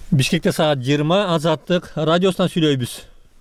Бишкекте саат 20 Азаттык радиосунан сүйлөйбүз.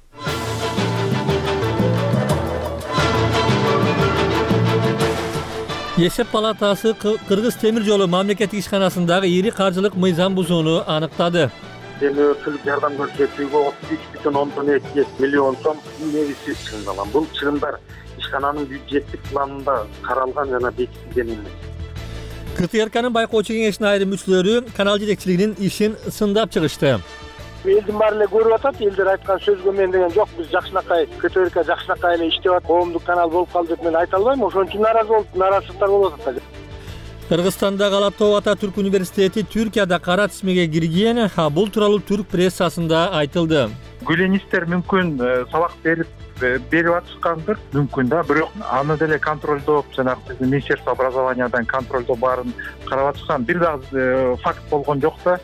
Эсеп палатасы Кыргыз темир жолу мамлекеттик ишканасындагы ири каржылык мыйзам бузууну аныктады. Демөөрчүлүк жардам көрсөтүүгө 33,2 миллион сом негизсиз чыгындалган. Бул чыгымдар ишкананын бюджеттик планында каралган жана бекитилген эмес. КТРКнын байкоочу кеңешинин айрым мүчөлөрү канал жетекчилигинин ишин сындап чыгышты. Элдин баары эле көрүп атат, элдер айткан сөзгө мен деген жок, биз жакшынакай КТРК жакшынакай эле иштеп атат, коомдук канал болуп калды деп мен айта албайм. Ошон үчүн наразылыктар болуп атат. Кыргызстандагы Алатоо ата түрк университети Түркияда кара тизмеге кирген, бул тууралуу түрк прессасында айтылды. Гүленистер мүмкүн сабак берип атышкандыр, мүмкүн да, бирок аны деле контролдоп, жанагы биздин Министерство образованиядан контролдоо баарын карап атышкан. Бир дагы факт болгон жок да.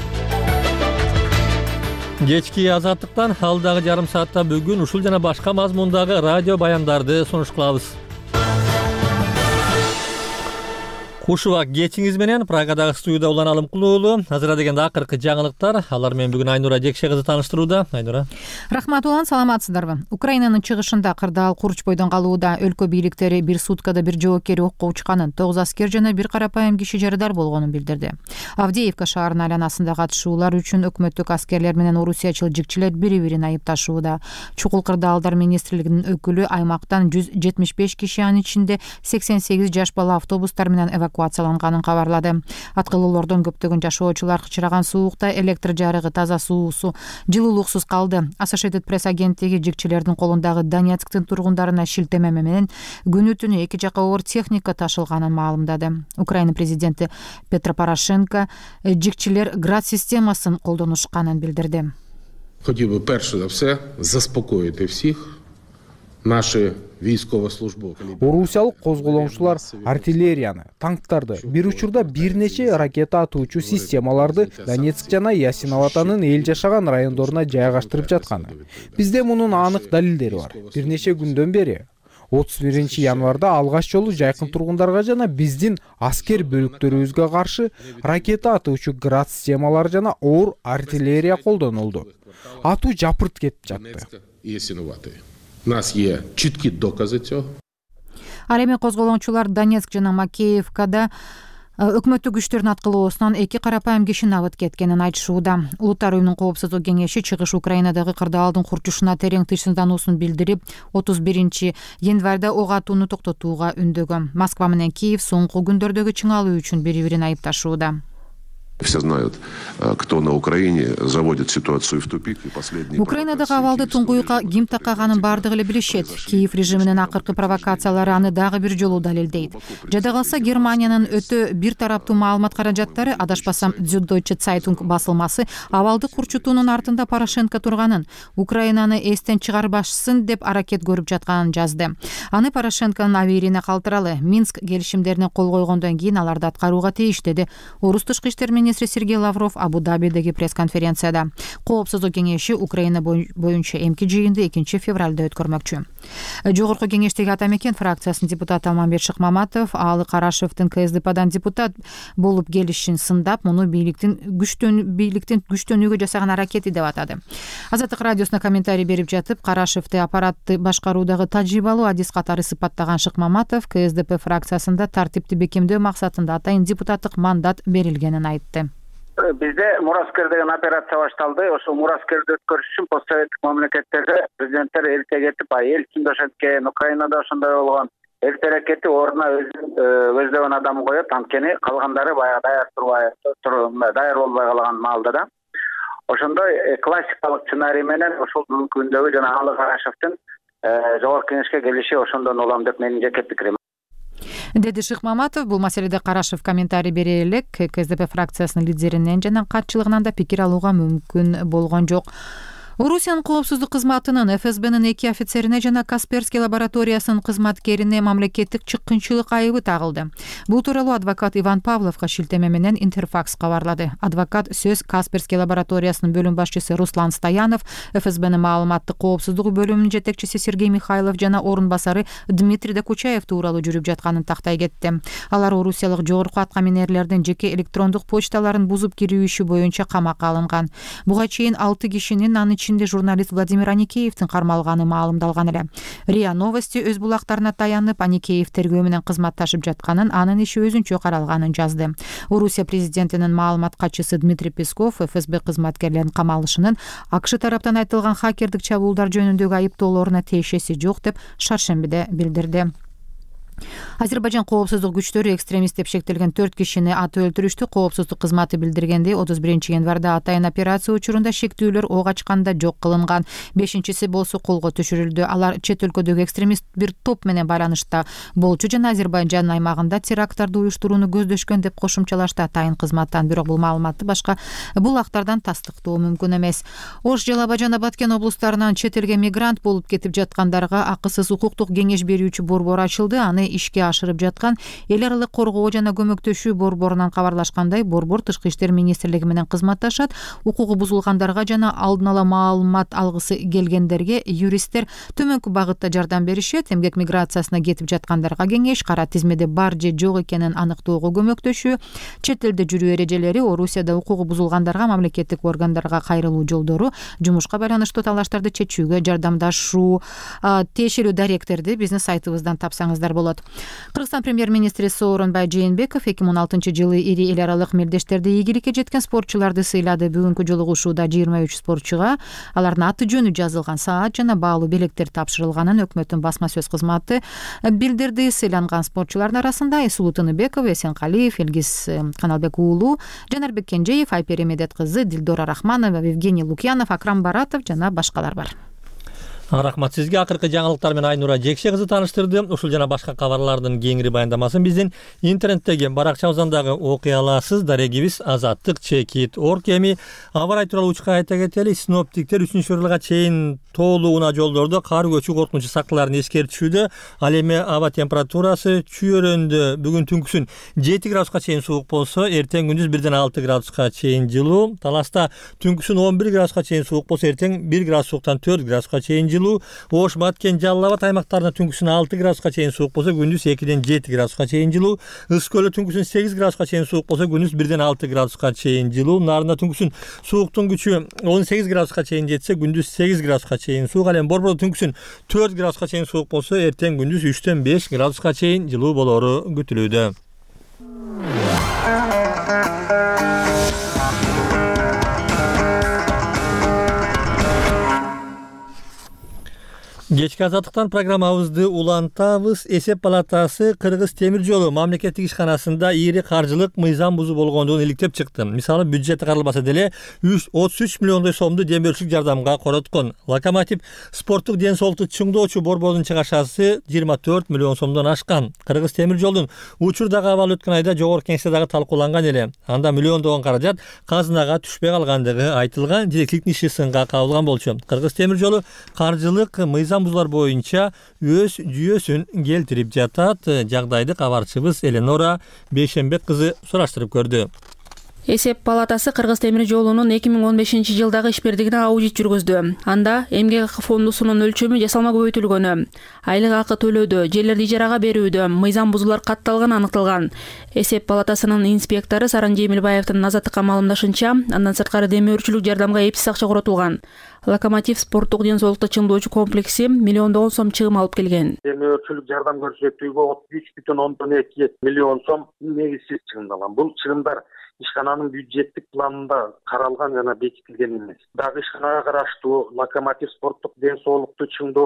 Кечки Азаттыктан алдагы жарым саатта бүгүн ушул жана башка мазмундагы радио баяндарды сунуш кылабыз. Кушуак кечиңиз менен Прагадагы студияда Улан Алымкулуу уулу. Азыр дегенде акыркы жаңылыктар. Алар менен бүгүн Айнура Жекше кызы тааныштырууда. Айнура. Рахмат Улан, саламатсыздарбы? Украинанын чыгышында кырдаал Курчбойдон калууда өлкө бийликтери бир суткада бир жоокери окко учканын, 9 аскер жана бир карапайым киши жарыдар болгонун билдирди. Авдеевка шаарынын айланасында катышуулар үчүн өкмөттүк аскерлер менен орусиячыл жигчилер бири-бирин айыпташууда. Чукул кырдаалдар министрлигинин өкүлү аймактан 175 киши, анын ичинде 88 жаш бала автобустар менен эвакуацияланганын кабарлады. Аткылуулордон көптөгөн жашоочулар кычыраган суукта электр жарыгы, таза суусу, жылуулуксуз калды. Associated Press агенттиги жигчилердин колундагы Донецктин тургундарына шилтеме менен күнү түнү эки жака оор техника ташылганын маалымдады. Украина президенти Петро Порошенко жигчилер град системасын колдонушканын билдирди. Хотів би перше за все заспокоїти всіх. Наши військовослужбовці. Орусиялык козголоңчулар артиллерияны, танктарды, бир учурда бир нече ракета атуучу системаларды Донецк жана Ясиноватанын эл жашаган райондоруна жайгаштырып жатканы. Бизде мунун анык далилдери бар. Бир нече күндөн бери 31 январда алгач жолу жайкын тургундарга жана биздин аскер бөлүктөрүбүзгө каршы ракета атуучу град системалары жана оор артиллерия колдонулду. Атуу жапырт кетип жатты. У нас є чіткі докази цього. Ал эми козголоңчулар Донецк жана Макеевкада өкмөттүк күчтөрдүн аткылоосунан эки карапайым киши набыт кеткенин айтышууда. Улуттар уюмунун коопсуздук кеңеши чыгыш Украинадагы кырдаалдын курчушуна терең тынчсыздануусун билдирип, 31 январда ок атууну токтотууга үндөгөн. Москва менен Киев соңку күндөрдөгү чыңалуу үчүн бири-бирин айыпташууда. Все знают, кто на Украине заводит ситуацию в тупик. Украинадагы абалды туңгуюкка ким такаганын бардыгы эле билишет. Киев режиминин акыркы провокациялары аны дагы бир жолу далилдейт. Жада калса Германиянын өтө бир тараптуу маалымат каражаттары, адашпасам Süddeutsche Zeitung басылмасы, абалды курчутуунун артында Порошенко турганын, Украинаны эстен чыгарбашсын деп аракет көрүп жатканын жазды. Аны Порошенконун абийирине калтыралы. Минск келишимдерине кол койгондон кийин аларды аткарууга тийиш, деди Орус тышкы иштер министри Сергей Лавров Абу-Дабидеги пресс-конференцияда. Коопсуздук кеңеши Украина боюнча эмки жыйынды 2 февралда өткөрмөкчү. Жогорку кеңештеги атамекен фракциясынын депутаты Алмамбет Шыкмаматов Алы Карашевдин КСДПдан депутат болуп келишин сындап, муну бийликтин күчтөнүүгө жасаган аракети деп атады. Азаттык радиосуна комментарий берип жатып, Карашевди аппаратты башкаруудагы тажрыйбалуу адис катары сыпаттаган Шыкмаматов КСДП фракциясында тартипти бекемдөө максатында атайын депутаттык мандат берилгенин айтты. Бизде Мураскер деген операция башталды. Ошол Мураскерди өткөрүш үчүн постсоветтик мамлекеттерде президенттер эрте кетип, элчиндер ошенткен, Украинада ошондой болгон. Эртерээк кетип, ордуна өздөгөн адам коюп, анткени калгандары баягы даяр болбой калган маалда да. Ошондой классикалык сценарий менен ошол бүгүнкү күндөгү жана Алы Карашевдин жогорку кеңешке келиши ошондон улам деп менин жеке пикирим. Деди Шыкмаматов. Бул маселеде Карашев комментарий бере элек. КСДП фракциясынын лидеринен жана катчылыгынан да пикир алууга мүмкүн болгон жок. Орусиянын коопсуздук кызматынын ФСБнын 2 офицерине жана Касперский лабораториясынын кызматкерине мамлекеттик чыккынчылык айыбы тагылды. Бул тууралуу адвокат Иван Павловго шилтеме менен Интерфакс кабарлады. Адвокат сөз Касперский лабораториясынын бөлүм башчысы Руслан Стоянов, ФСБнын маалыматтык коопсуздугу бөлүмүнүн жетекчиси Сергей Михайлов жана орун басары Дмитрий Докучаев тууралуу жүрүп жатканын тактай кетти. Алар орусиялык жогорку аткаминерлердин жеке электрондук почталарын бузуп кирүү иши боюнча камакка алынган. Буга чейин 6 кишинин, анын ичинде журналист Владимир Аникеевдин кармалганы маалымдалган эле. РИА Новости өз булактарына таянып, Аникеев тергөө менен кызматташып жатканын, анын иши өзүнчө каралганын жазды. Орусия президентинин маалымат катчысы Дмитрий Песков ФСБ кызматкерлеринин камалышынын АКШ тараптан айтылган хакердик чабуулдар жөнүндөгү айыптоолоруна тиешеси жок деп шаршембиде билдирди. Азербайжан коопсуздук күчтөрү экстремист деп шектелген 4 кишини атып өлтүрүштү. Коопсуздук кызматы билдиргендей, 31 январда атайын операция учурунда шектүүлөр ок ачканда жок кылынган. 5-си болсо колго түшүрүлдү. Алар чет өлкөдөгү экстремист бир топ менен байланышта болчу жана Азербайжан аймагында теракттарды уюштурууну көздөшкөн деп кошумчалашты атайын кызматтан. Бирок бул маалыматты башка булактардан тастыктоо мүмкүн эмес. Ош, Жалаба жана Баткен облустарынан чет элге мигрант болуп кетип жаткандарга акысыз укуктук кеңеш берүүчү борбор ачылды. Аны ишке ашырып жаткан эл аралык коргоо жана көмөктөшүү борборунан кабарлашкандай, борбор Тышкы иштер министрлиги менен кызматташат. Укугу бузулгандарга жана алдын ала маалымат алгысы келгендерге юристтер төмөнкү багытта жардам беришет. Эмгек миграциясына кетип жаткандарга кеңеш, кара тизмеде бар же жок экенин аныктоого көмөктөшүү, чет элде жүрүү эрежелери, Орусияда укугу бузулгандарга мамлекеттик органдарга кайрылуу жолдору, жумушка байланыштуу талаштарды чечүүгө жардамдашуу. Тиешелүү даректерди биздин сайтыбыздан тапсаңыздар болот. Кыргызстан премьер-министри Сооронбай Жээнбеков 2006-жылы ири эл аралык мелдештерде ийгиликке жеткен спортчуларды сыйлады. Бүгүнкү жолугушууда 23 спортчуга алардын аты жөнү жазылган саат жана баалуу белектер тапшырылганын өкмөттүн басма сөз кызматы билдирди. Сыйланган спортчулардын арасында Исулуу Тыныбеков, Эсенкалиев, Элгиз Каналбек уулу, Жанарбек Кенжеев, Айпери Медет кызы, Дилдора Рахманова, Евгений Лукьянов, Акрам Баратов жана башкалар бар. Рахмат сизге. Акыркы жаңылыктар менен Айнура Жекше кызы таныштырды. Ушул жана башка кабарлардын кеңири баяндамасын биздин интернеттеги баракчабыздан дагы окуй аласыз. Дарегибиз azattik.org. Эми аба ырайы тууралуу учка айта кетели. Синоптиктер 3-февралга чейин тоолуу унаа жолдордо кар көчүү коркунучу сактыларын эскертишүүдө. Ал эми аба температурасы Чүйөрөндө бүгүн түнкүсүн 7 градуска чейин суук болсо, эртең күндүз 1-6 градуска чейин жылуу. Таласта түнкүсүн 11 градуска чейин суук болсо, эртең 1 градус сууктан 4 градуска чейин жылуу. Ош, Баткен, Жалал Абад аймактарында түнкүсүн 6 градуска чейин суук болсо, күндүз 2-7 градуска чейин жылуу. Ыс көлү түнкүсүн 8 градуска чейин суук болсо, күндүз 1-6 градуска чейин жылуу. Нарында түнкүсүн сууктун күчү 18 градуска чейин жетсе, күндүз 8 градуска чейин суук. Ал эми Борбордо түнкүсүн 4 градуска чейин суук болсо, эртең күндүз 3-5 градуска чейин жылуу болору күтүлүүдө. Кечки азаттыктан программабызды улантабыз. Эсеп палатасы Кыргыз темир жолу мамлекеттик ишканасында ири каржылык мыйзам бузуу болгондугун иликтеп чыкты. Мисалы, бюджети каралбаса деле 33 миллиондой сомду демөөрчүлүк жардамга короткон. Локомотив спорттук ден соолукту чыңдоочу борбордун чыгашасы 24 миллион сомдон ашкан. Кыргыз темир жолдун учурдагы абалы өткөн айда жогорку кеңеште дагы талкууланган эле. Анда миллиондогон каражат казынага түшпөй калгандыгы айтылган. Директиктин иши сынга кабылган болчу. Кыргыз темир жолу каржылык мыйзам бузуулар боюнча өз жүйөсүн келтирип жатат. Жагдайды кабарчыбыз Эленора Бейшембек кызы сураштырып көрдү. Эсеп палатасы Кыргыз темир жолунун 2015-жылдагы ишбирдигине аудит жүргүздү. Анда эмгек акы фондусунун өлчөмү жасалма көбөйтүлгөнү, айлык акы төлөөдө, жерлерди ижарага берүүдө мыйзам бузуулар катталганы аныкталган. Эсеп палатасынын инспектору Саран Жемилбаевдин Азаттыкка маалымдашынча, андан сырткары демөөрчүлүк жардамга эпсиз акча коротулган. Локомотив спорттук ден соолукту чыңдоочу комплекси миллиондогон сом чыгым алып келген. Демөөрчүлүк жардам көрсөтүүгө 33,2 миллион сом негизсиз чыгымдалган. Бул чыгымдар ишкананын бюджеттик планында каралган жана бекитилген эмес. Дагы ишканага караштуу Локомотив спорттук ден соолукту чыңдоо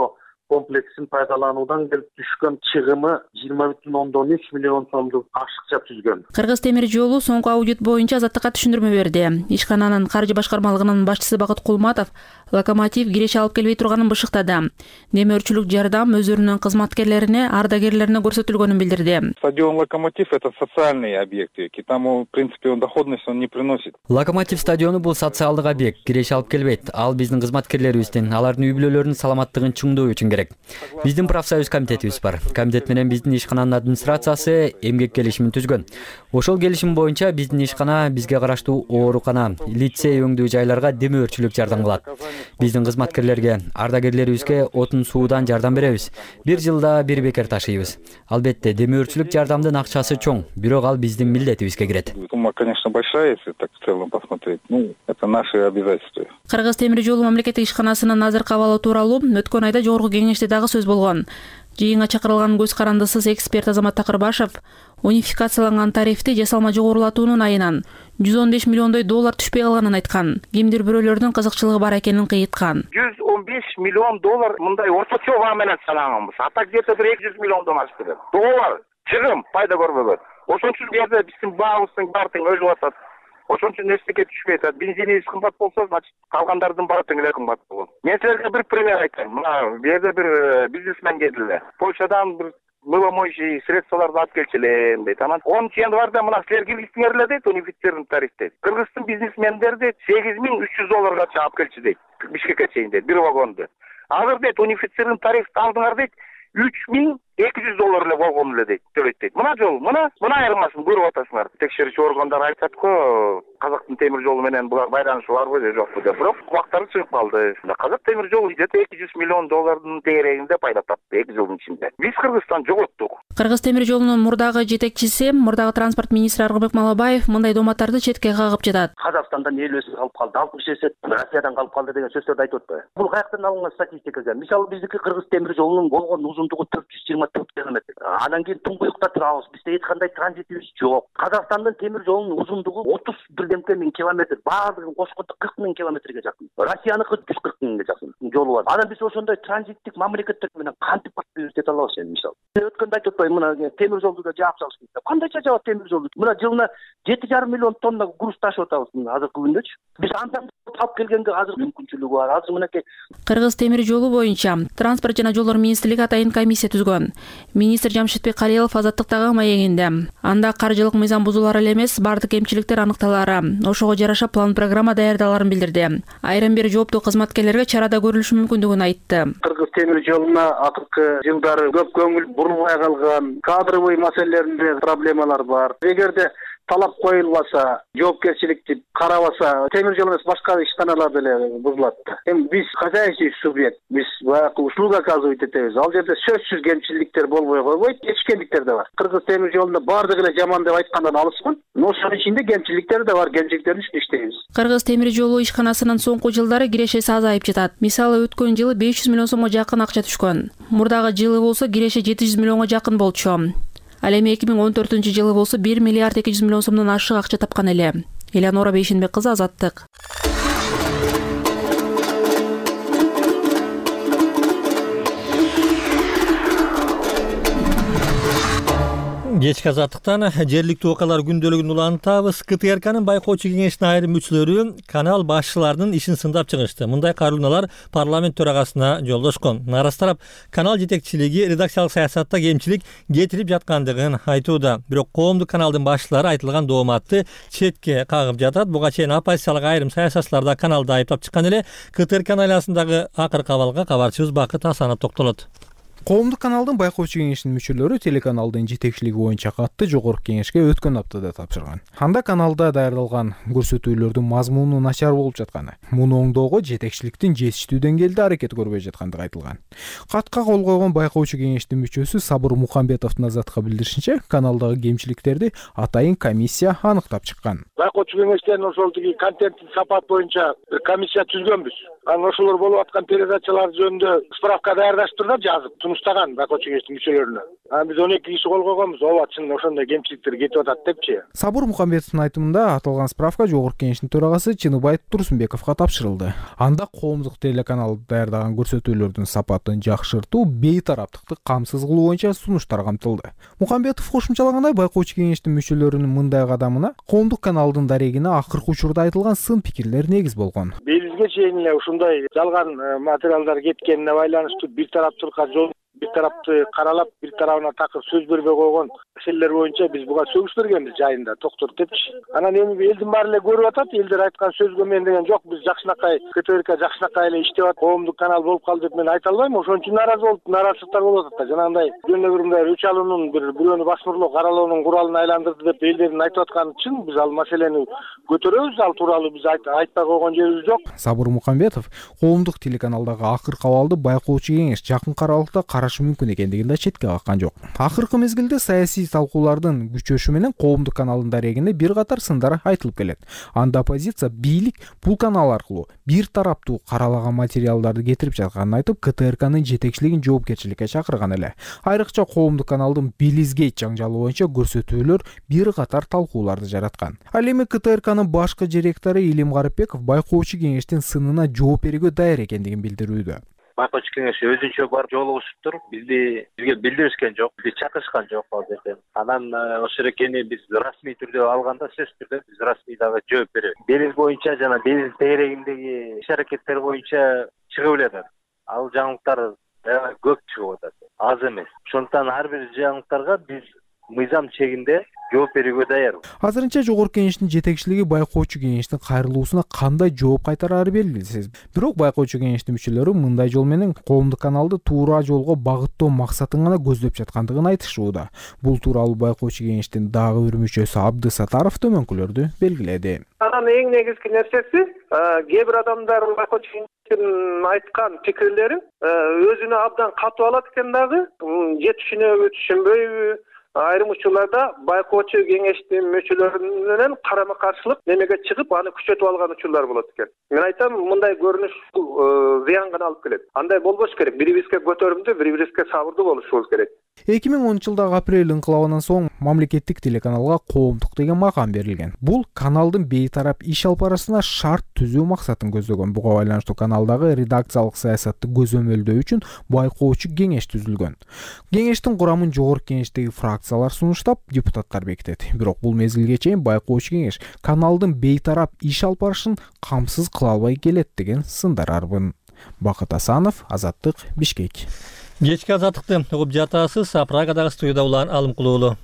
комплексин пайдалануудан келип түшкөн чыгымы 20,3 миллион сомду ашыкча түзгөн. Кыргыз темир жолу соңку аудит боюнча Азаттыкка түшүндүрмө берди. Ишкананын каржы башкармалыгынын башчысы Бакыт Кулматов локомотив киреше алып келбей турганын бышыктады. Демөөрчүлүк жардам өзүнүн кызматкерлерине, ардагерлерине көрсөтүлгөнүн билдирди. Стадион «Локомотив» — это социальный объект, и там, в принципе, доходность он не приносит. Локомотив стадиону бул социалдык объект, киреше алып келбейт. Ал биздин кызматкерлерибиздин, алардын үй-бүлөлөрүнүн саламаттыгын чыңдоо үчүн керек. Биздин профсоюз комитетибиз бар. Комитет менен биздин ишкананын администрациясы эмгек келишимин түзгөн. Ошол келишим боюнча биздин ишкана бизге караштуу оорукана, лицей өңдүү жайларга демөөрчүлүк жардам кылат. Биздин кызматкерлерге, ардагерлерибизге отун суудан жардам беребиз. Бир жылда бир бекер ташыйбыз. Албетте, демөөрчүлүк жардамдын акчасы чоң, бирок ал биздин милдетибизге кирет. Сумма, конечно, большая, если так в целом посмотреть. Это наши обязательства. Кыргыз темир жолу мамлекеттик ишканасынын азыркы абалы тууралуу өткөн айда жогорку кеңеште дагы сөз болгон. Жыйынга чакырылган көз карандысыз эксперт Азамат Такырбашев унификацияланган тарифти жасалма жогорулатуунун айынан 115 миллиондой доллар түшпөй калганын айткан. Кимдир бирөөлөрдүн кызыкчылыгы бар экенин кыйыткан. 115 миллион доллар мындай орточо баа менен санаганбыз. Ата где-то 200 миллиондон ашты. Доллар чыгым пайда көрбөгөн. Ошон үчүн жерде биздин баабыздын баардыгы өсүп атат. Ошон үчүн эчтеке түшпөй атат. Бензинибиз кымбат болсо, значит, калгандардын баары тең эле кымбат болот. Мен силерге бир пример айтайын. Мына бу жерде бир бизнесмен келди. Польшадан бир мыломойчий средстволорду алып келчилем дейт. Анан 10 чен бар да мына силер киргиздиңер эле дейт, унифицированный тариф дейт. Кыргыздын бизнесмендери дейт 8300 долларга алып келчи дейт. Бишкекке чейин дейт, бир вагонду. Азыр дейт унифицированный тарифти алдыңар дейт 3200 доллар эле болгон эле дейт, төлөйт дейт. Мына жол, мына айырмасын көрүп атасыңар. Текшерүүчү органдар айтат го, Казактын темир жолу менен булар байланышы барбы же жокпу деп. Бирок убактары чыгып калды. Казак темир жолу где-то 200 миллион доллардын тегерегинде пайда тапты 2 жылдын ичинде. Биз Кыргызстан жоготтук. Кыргыз темир жолунун мурдагы жетекчиси, мурдагы транспорт министри Аргынбек Малабаев мындай доматтарды четке кагып жатат. Казакстандан эл өсүп калып калды, 60%, Россиядан калып калды деген сөздөрдү айтып атпайбы? Бул каяктан алынган статистика? Мисалы биздики Кыргыз темир жолунун болгон узундугу 424 километр. Анан кийин туңгуюкта турабыз. Бизде эч кандай транзитибиз жок. Казакстандын темир жолунун узундугу 31 миң километр, баардыгын кошкондо 40 миң километрге жакын. Россияныкы 140 миңге жакын жолу бар. Анан биз ошондой транзиттик мамлекеттер менен кантип баттыбыз дете алабыз эми мисалы. Өткөндө айтып атпайбы, мына темир жолду да жаап салыш керек. Кандайча жаап темир жолду? Мына жылына 7,5 миллион тонна груз ташып атабыз азыркы күндөчү. Биз андан алып келгенге азыр мүмкүнчүлүгү бар. Азыр мынакей Кыргыз темир жолу боюнча транспорт жана жолдор министрлиги атайын комиссия түзгөн. Министр Жамшитбек Калиев Азаттыктагы маегинде анда каржылык мыйзам бузуулар эле эмес, бардык кемчиликтер аныкталары, ошого жараша план программа даярдаларын билдирди. Айрым бир жооптуу кызматкерлерге чарада көрүлүшү мүмкүндүгүн айтты. Кыргыз темир жолуна акыркы жылдары көп көңүл бурулбай калган, кадровый маселелеринде проблемалар бар. Эгерде талап коюлбаса, жоопкерчиликти карабаса, темир жол эмес башка ишканалар деле бузулат. Эми биз хозяйственный субъект, биз баягы услуга оказывать этебиз. Ал жерде сөзсүз кемчиликтер болбой койбойт, кечкендиктер да бар. Кыргыз темир жолунда бардыгы эле жаман деп айткандан алыскын, но ошонун ичинде кемчиликтер да бар, кемчиликтердин үстүнө иштейбиз. Кыргыз темир жолу ишканасынын соңку жылдары кирешеси азайып жатат. Мисалы өткөн жылы 500 миллион сомго жакын акча түшкөн. Мурдагы жылы болсо киреше 700 миллионго жакын болчу. Ал эми 2014 жылы болсо 1 миллиард 200 миллион сомдон ашык акча тапкан эле. Элеонора Бейшенбек кызы, Азаттык. Кечки Азаттыктан жергиликтүү окуялар күндөлүгүн улантабыз. КТРКнын байкоочу кеңешинин айрым мүчөлөрү канал башчыларынын ишин сындап чыгышты. Мындай каруулуналар парламент төрагасына жолдошкон. Нарас тарап канал жетекчилиги редакциялык саясатта кемчилик кетирип жаткандыгын айтууда. Бирок коомдук каналдын башчылары айтылган дооматты четке кагып жатат. Буга чейин оппозициялык айрым саясатчылар да каналды айыптап чыккан эле. КТРКнын айласындагы акыркы абалга кабарчыбыз Бакыт Асанов токтолот. Коомдук каналдын байкоочу кеңешинин мүчөлөрү телеканалдын жетекчилиги боюнча катты жогорку кеңешке өткөн аптада тапшырган. Анда каналда даярдалган көрсөтүүлөрдүн мазмуну начар болуп жатканы, муну оңдоого жетекчиликтин жетиштүү деңгээлде аракет көрбөй жаткандыгы айтылган. Катка кол койгон байкоочу кеңештин мүчөсү Сабыр Мухамбетовдун Азаттыкка билдиришинче, каналдагы кемчиликтерди атайын комиссия аныктап чыккан. Байкоочу кеңештен ошол тиги контенттин сапаты боюнча бир комиссия түзгөнбүз. Анан ошолор болуп аткан передачалар жөнүндө справка даярдаштырып жазып тунуштаган байкоочу кеңештин мүчөлөрүнө. Биз 12 киши кол койгонбуз. Ооба, чын ошондой кемчиликтер кетип атат депчи. Сабур Мухамбетовдун айтымында аталган справка Жогорку Кеңештин төрагасы Чыныбай Турсунбековго тапшырылды. Анда коомдук телеканал даярдаган көрсөтүүлөрдүн сапатын жакшыртуу, бейтараптыкты камсыз кылуу боюнча сунуштар камтылды. Мухамбетов кошумчалагандай, байкоочу кеңештин мүчөлөрүнүн мындай кадамына коомдук каналдын дарегине акыркы учурда айтылган сын пикирлер негиз болгон. Бизге чейин эле ушундай жалган материалдар кеткенине байланыштуу бир тараптуулукка жол, бир тарапты каралап, бир тарабына такыр сөз бербей койгон маселелер боюнча биз буга сөгүш бергенбиз жайында токтотуп депчи. Анан эми элдин баары эле көрүп атат, элдер айткан сөзгө мен деген жок, биз жакшынакай КТРК жакшынакай эле иштеп атат, коомдук канал болуп калды деп мен айта албайм. Ошон үчүн наразылыктар болуп атат да. Жанагындай жөн эле мындай өч алуунун бирөөнү басмырлоо каралоонун куралын айландырды деп элдердин айтып атканы үчүн биз ал маселени көтөрөбүз, ал тууралуу биз айтпай койгон жерибиз жок. Сабур Мухамбетов коомдук телеканалдагы акыркы абалды байкоочу кеңеш жакын аралыкта карашы мүмкүн экендигин да четке каккан жок. Акыркы мезгилде саясий талкуулардын күчөшү менен коомдук каналдын дарегине бир катар сындар айтылып келет. Анда оппозиция бийлик бул канал аркылуу бир тараптуу каралаган материалдарды кетирип жатканын айтып, КТРКнын жетекчилигин жоопкерчиликке чакырган эле. Айрыкча коомдук каналдын Билизгейт жаңжалы боюнча көрсөтүүлөр бир катар талкууларды жараткан. Ал эми КТРКнын башкы директору Илим Гарыпбеков байкоочу кеңештин сынына жооп берүүгө даяр экендигин билдирүүдө. Байкоочу кеңеш өзүнчө барып жолугушуптур. Бизге билдиришкен жок, бизди чакырышкан жок ал жерден. Анан ошол экени биз расмий түрдө алганда сөзсүз түрдө биз расмий дагы жооп беребиз. Бириз боюнча жана биз тегерегиндеги иш-аракеттер боюнча чыгып эле. Ал жаңылыктар көп чыгып атат. Аз эмес. Ошондуктан ар бир жаңылыктарга биз мыйзам чегинде жооп берүүгө даяр. Азырынча Жогорку Кеңештин жетекчилиги байкоочу кеңештин кайрылуусуна кандай жооп кайтарары белгисиз. Бирок байкоочу кеңештин мүчөлөрү мындай жол менен коомдук каналды туура жолго багыттоо максатын гана көздөп жаткандыгын айтышууда. Бул тууралуу байкоочу кеңештин дагы бир мүчөсү Абды Сатаров төмөнкүлөрдү белгиледи. Анан эң негизги нерсеси кээ бир адамдар байкоочу кеңештин айткан пикирлерин өзүнө абдан катуу алат экен дагы, же түшүнөбү, түшүнбөйбү. Айрым учурларда байкоочу кеңештин мүчөлөрү менен карама каршылык немеге чыгып, аны күчөтүп алган учурлар болот экен. Мен айтам, мындай көрүнүш зыянга алып келет. Андай болбош керек. Бирибизге көтөрүмдүү, бирибизге сабырдуу болушубуз керек. 2010-жылдагы апрель инкылабынан соң мамлекеттик телеканалга коомдук деген макам берилген. Бул каналдын бейтарап иш алып барышына шарт түзүү максатын көздөгөн. Буга байланыштуу каналдагы редакциялык саясатты көзөмөлдөө үчүн байкоочу кеңеш түзүлгөн. Кеңештин курамын Жогорку Кеңештеги фракциялар сунуштап, депутаттар бекитет. Бирок бул мезгилге чейин байкоочу кеңеш каналдын бейтарап иш алып барышын камсыз кыла албай келет деген сындар арбын. Бакыт Асанов, Азаттык, Бишкек. Кечки азаттыкты угуп жатасыз. Прагадагы студияда улан Алым Кулуулу.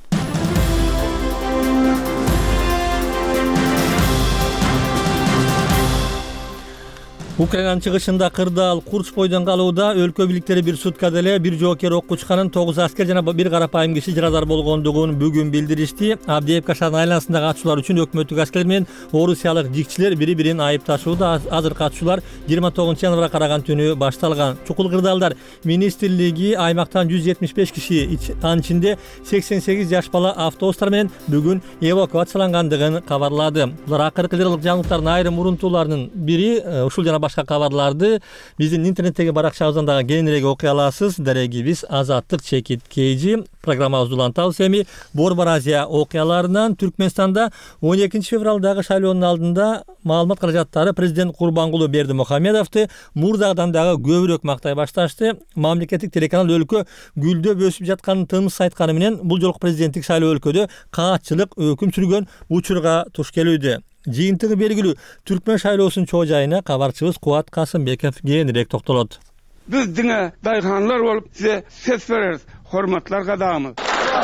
Украинанын чыгышында кырдаал Курч бойдон калууда өлкө бийликтери бир суткада эле бир жоокер окко учканын, 9 аскер жана бир карапайым киши жарадар болгондугун бүгүн билдиришти. Авдеевка шаарынын айланасындагы атышуулар үчүн өкмөттүк аскерлер менен орусиялык жикчилер бири-бирин айыпташууда. Азыркы атышуулар 29 январга караган түнү башталган. Чукул кырдаалдар министрлиги аймактан 175 киши, анын ичинде 88 жаш бала автобустар менен бүгүн эвакуациялангандыгын кабарлады. Булар акыркы жылдык жаңылыктардын айрым урунтууларынын бири. Ушул жана башка кабарларды биздин интернеттеги баракчабыздан дагы кеңирээк окуй аласыз. Дарегибиз Азаттык Чекит Кейжи. Программабызды улантабыз. Эми Борбор Азия окуяларынан Түркмөнстанда 12 февралдагы шайлоонун алдында маалымат каражаттары президент Курбангулу Бердимухамедовду мурдагыдан дагы көбүрөөк мактай башташты. Мамлекеттик телеканал өлкө гүлдөп өсүп жатканын тыныс айтканы менен бул жолку президенттик шайлоо өлкөдө каатчылык өкүм сүргөн учурга туш келүүдө. Жыйынтыгы белгилүү. Түркмөн шайлоосунун чоо жайына кабарчыбыз Кубат Касымбеков кеңирээк токтолот. Биз диңе дайханлар болуп сизе сөз беребиз. Hormatlar кадамыз.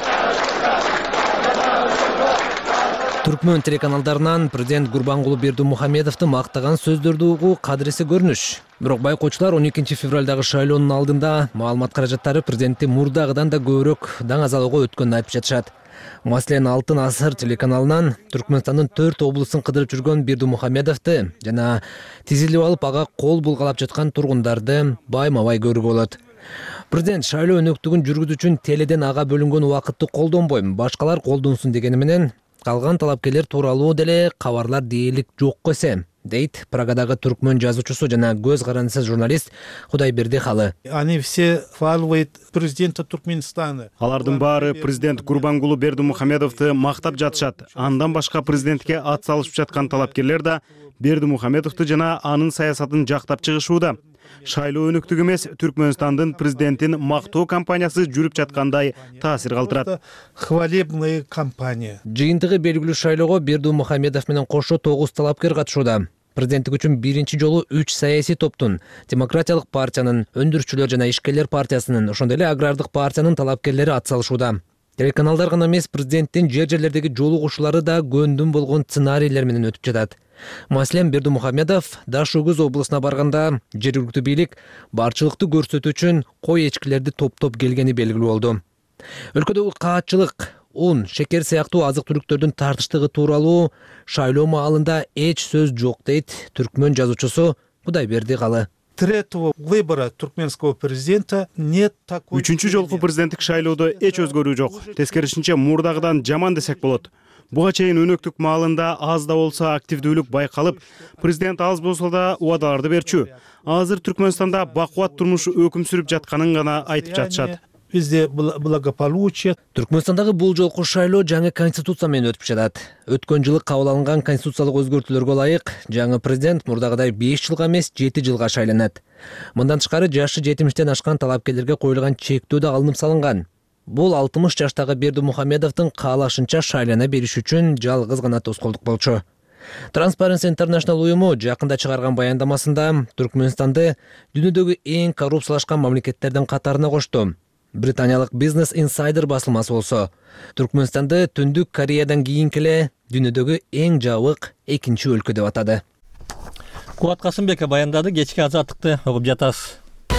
Түркмөн телеканалдарынан президент Курбангулу Бердимухамедовду мактаган сөздөрдү угуу кадыресе көрүнүш. Бирок байкоочулар 12 февралдагы шайлоонун алдында маалымат каражаттары президентти мурдагыдан да көбүрөөк даңазалоого өткөнүн айтып жатышат. Маселен, Алтын Асыр телеканалынан Түркмөнстандын 4 облусун кыдырып жүргөн Бердимухамедовду жана тизилип алып ага кол булгалап жаткан тургундарды байма-бай көрүүгө болот. Президент шайлоо өнөктүгүн жүргүзүү үчүн теледен ага бөлүнгөн убакытты колдонбойм, башкалар колдонсун дегени менен калган талапкерлер тууралуу деле кабарлар дээрлик жок эсе. дейт Прагадагы түркмөн жазуучусу жана көз карандысыз журналист Кудайберди Халы. Они все хваливают президента Туркменистана. Алардын баары президент Гурбангулу Бердимухамедовду мактап жатышат. Андан башка президентке ат салышып жаткан талапкерлер да Бердимухамедовду жана анын саясатын жактап чыгышууда. Шайлоо өнөктүк эмес, Түркмөнстандын президентин мактоо кампаниясы жүрүп жаткандай таасир калтырат. Хвалебная кампания. Жыйынтыгы белгилүү шайлоого Бердимухамедов менен кошо 9 талапкер катышууда. Президенттик үчүн биринчи жолу 3 саясий топтун, Демократиялык партиянын, Өндүрүшчүлөр жана Ишкерлер партиясынын, ошондой эле Агрардык партиянын талапкерлери ат салышууда. Телеканалдар гана эмес, президенттин жер-жерлердеги жолугушуулары да көндүм болгон сценарийлер менен өтүп жатат. Маселен, Бердимухамедов Даш Өгүз облусуна барганда жергиликтүү бийлик барчылыкты көрсөтүү үчүн кой эчкилерди топтоп келгени белгилүү болду. Өлкөдөгү каатчылык, un, шекер сыяктуу азык-түлүктөрдүн тартыштыгы тууралуу шайлоо маалында эч сөз жок дейт түркмөн жазуучусу Кудайберди Халы. Третьего выбора туркменского президента нет такой. Үчүнчү жолку президенттик шайлоодо эч өзгөрүү жок. Тескерисинче мурдагыдан жаман десек болот. Буга чейин өнөктүк маалында аз да болсо активдүүлүк байкалып, президент аз болсо да убадаларды берчү. Азыр Түркмөнстанда бакубат турмуш өкүм сүрүп жатканын гана айтып жатышат. Везде благополучие. Түркмөнстандагы бул жолку шайлоо жаңы конституция менен өтүп жатат. Өткөн жылы кабыл алынган конституциялык өзгөртүүлөргө ылайык жаңы президент мурдагыдай 5 жылга эмес 7 жылга шайланат. Мындан тышкары жашы 70-тен ашкан талапкерлерге коюлган чектөө да алынып салынган. Бул 60 жаштагы Бердимухамедовдун каалашынча шайлана бериш үчүн жалгыз гана тоскоолдук болчу. Transparency International уюму жакында чыгарган баяндамасында Түркмөнстанды дүйнөдөгү эң коррупциялашкан мамлекеттердин катарына кошту. Британиялык Business Insider басылмасы болсо, Түркмөнстанды Түндүк Кореядан кийинки эле дүйнөдөгү эң жабык экинчи өлкө деп атады. Кубат Касымбек баяндады, кечки азаттыкты угуп жатасыз.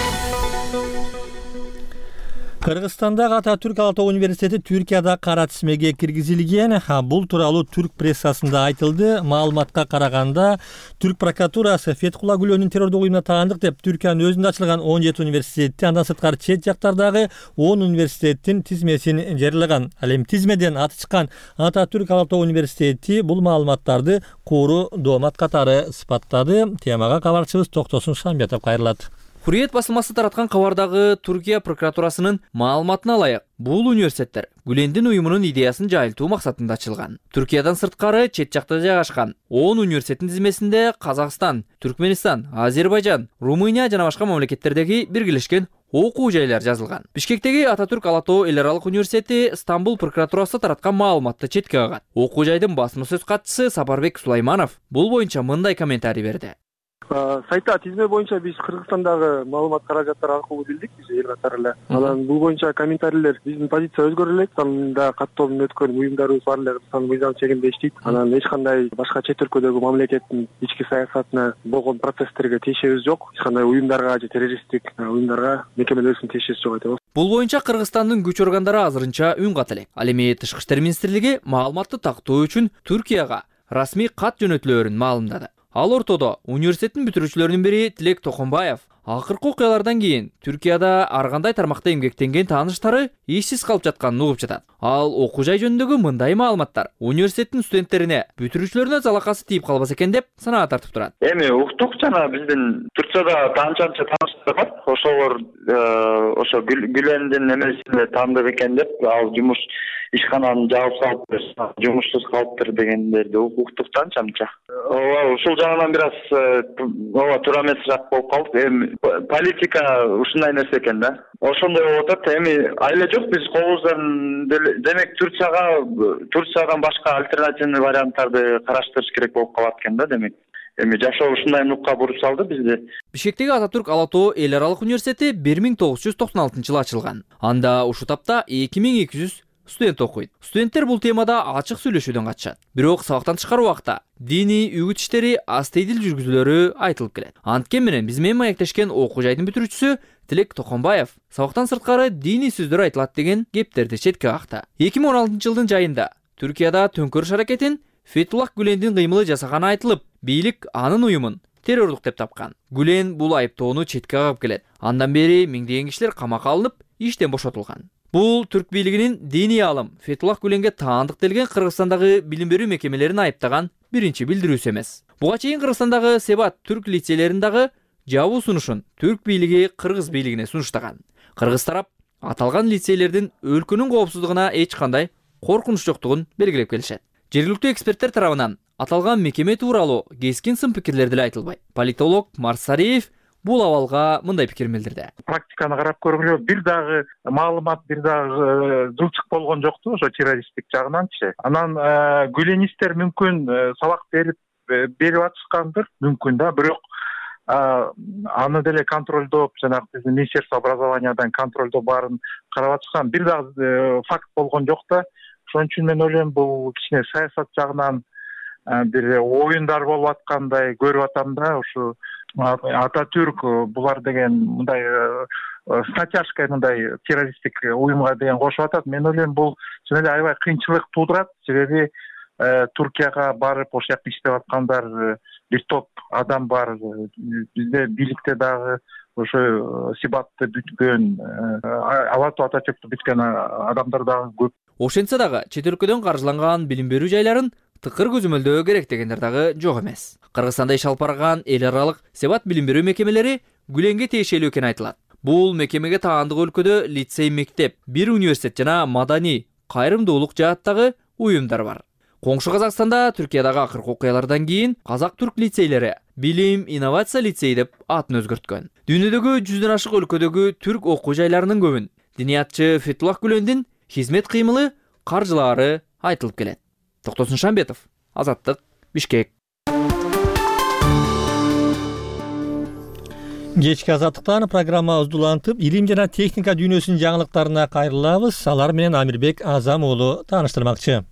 Кыргызстандагы Ататүрк Ала Тоо университети Түркияда кара тизмеге киргизилген. Бул тууралуу түрк прессасында айтылды. Маалыматка караганда, Түрк прокуратурасы Фетхулла Гүлөнүн террордук уюмуна таандык деп Түркиянын өзүндө ачылган 17 университетти, андан сырткары чет жактардагы 10 университеттин тизмесин жарыялаган. Ал эми тизмеден аты чыккан Ататүрк Ала Тоо университети бул маалыматтарды кууру доомат катары сыпаттады. Темага кабарчыбыз Токтосун Шамбетов кайрылат. Hurriyet басылмасы тараткан кабардагы Түркия прокуратурасынын маалыматына ылайык, бул университеттер Гүлендин уюмунун идеясын жайылтуу максатында ачылган. Түркиядан сырткары чет жакта жайгашкан 10 университеттин тизмесинде Казакстан, Түркменистан, Азербайжан, Румыния жана башка мамлекеттердеги биргелешкен окуу жайлар жазылган. Бишкектеги Ататүрк Ала Тоо эл аралык университети Стамбул прокуратурасы тараткан маалыматты четке кагат. Окуу жайдын басма сөз катчысы Сапарбек Сулайманов бул боюнча мындай комментарий берди. Сайта тизме боюнча биз Кыргызстандагы маалымат каражаттары аркылуу билдик, биз эл катары эле. Анан бул боюнча комментарийлер биздин позиция өзгөрө элек, анда каттоонун өткөн уюмдарыбыз бар эле, Кыргызстан мыйзам чегинде иштейт. Анан эч кандай башка чет өлкөдөгү мамлекеттин ички саясатына болгон процесстерге тиешебиз жок. Эч кандай уюмдарга же террористтик уюмдарга мекемелерибиздин тиешеси жок айтабыз. Бул боюнча Кыргызстандын күч органдары азырынча үн кат элек. Ал эми Тышкы иштер министрлиги маалыматты тактоо үчүн Түркияга расмий кат жөнөтүлөөрүн маалымдады. Ал ортодо университеттин бүтүрүүчүлөрүнүн бири Тилек Токонбаев акыркы окуялардан кийин Түркияда ар кандай тармакта эмгектенген тааныштары ишсиз калып жатканын угуп жатат. Ал окуу жай жөнүндөгү мындай маалыматтар университеттин студенттерине, бүтүрүүчүлөрүнө залакасы тийип калбаса экен деп санаа тартып турат. Эми уктук жана биздин Турцияда таанчанча тааныштар бар. Ошолор ошо Гүлендин эмесине таандык экен деп, ал жумуш ишкананы жаап салып, жумушсуз калыптыр дегендерди уктук танчамча. Ушул жагынан бир аз туура эмес жак болуп калды. Эми политика ушундай нерсе экен да. Ошондой болуп атат. Эми айла жок, биз колубуздан демек Турциядан башка альтернативный варианттарды караштырыш керек болуп калат экен да, демек. Эми жашоо ушундай нукка буруп салды бизди. Бишкектеги Ататүрк Ала Тоо эл аралык университети 1996 жылы ачылган. Анда ушул тапта 2200 студент окуйт. Студенттер бул темада ачык сүйлөшүүдөн катышат. Бирок сабактан тышкары убакта диний үгүт иштери астейдил жүргүзүлөрү айтылып келет. Анткени менен биз менен маектешкен окуу жайдын бүтүрүүчүсү Тилек Токонбаев сабактан сырткары диний сөздөр айтылат деген кептерди четке какты. 2016 жылдын жайында Түркияда төңкөрүш аракетин Фетхулла Гүлендин кыймылы жасаганы айтылып, бийлик анын уюмун террордук деп тапкан. Гүлен бул айыптоону четке кагып келет. Андан бери миңдеген кишилер камакка алынып, иштен бошотулган. Бул түрк бийлигинин диний алым Фетхулла Гүленге таандык делген Кыргызстандагы билим берүү мекемелерин айыптаган биринчи билдирүүсү эмес. Буга чейин Кыргызстандагы Себат түрк лицейлерин дагы жабуу сунушун түрк бийлиги кыргыз бийлигине сунуштаган. Кыргыз тарап аталган лицейлердин өлкөнүн коопсуздугуна эч кандай коркунуч жоктугун белгилеп келишет. Жергиликтүү эксперттер тарабынан аталган мекеме тууралуу кескин сын пикирлер деле айтылбайт. Политолог Марсариев бул абалга мындай пикирин билдирди. Практиканы карап көргүлө бир дагы маалымат, бир дагы жылчык болгон жокту ошо террористтик жагынанчы. Анан гүленистер мүмкүн сабак берип атышкандыр, мүмкүн да, бирок аны деле контролдоп, жанагы биздин Министерство образованиядан контролдоп баарын карап атышкан бир дагы факт болгон жок да. Ошон үчүн мен ойлойм бул кичине саясат жагынан бир оюндар болуп аткандай көрүп атам да. Ушу Ататүрк булар деген мындай с натяжкой мындай террористтик уюмга деген кошуп атат. Мен ойлойм бул чын эле аябай кыйынчылык туудурат, себеби Туркияга барып ошол жакта иштеп аткандар бир топ адам бар. Бизде бийликте дагы ошо Сибатты бүткөн, Алату Ататүрктү бүткөн адамдар дагы көп. Ошентсе дагы чет өлкөдөн каржыланган билим берүү жайларын тыкыр көзөмөлдөө керек дегендер дагы жок эмес. Кыргызстанда иш алып барган эл аралык Себат билим берүү мекемелери Гүленге тиешелүү экени айтылат. Бул мекемеге таандык өлкөдө лицей, мектеп, бир университет жана маданий кайрымдуулук жааттагы уюмдар бар. Коңшу Казакстанда Түркиядагы акыркы окуялардан кийин Казак-Түрк лицейлери билим, инновация лицей деп атын өзгөрткөн. Дүйнөдөгү 100дөн ашык өлкөдөгү түрк окуу жайларынын көбүн диниятчы Фетуллах Гүлендин хизмет кыймылы, каржылаары айтылып келет. Токтосун Шамбетов, Азаттык, Бишкек. Кечки Азаттыктан программа уздулантып, илим жана техника дүйнөсүнүн жаңылыктарына кайрылабыз. Алар менен Амирбек Азам уулу тааныштырмакчы.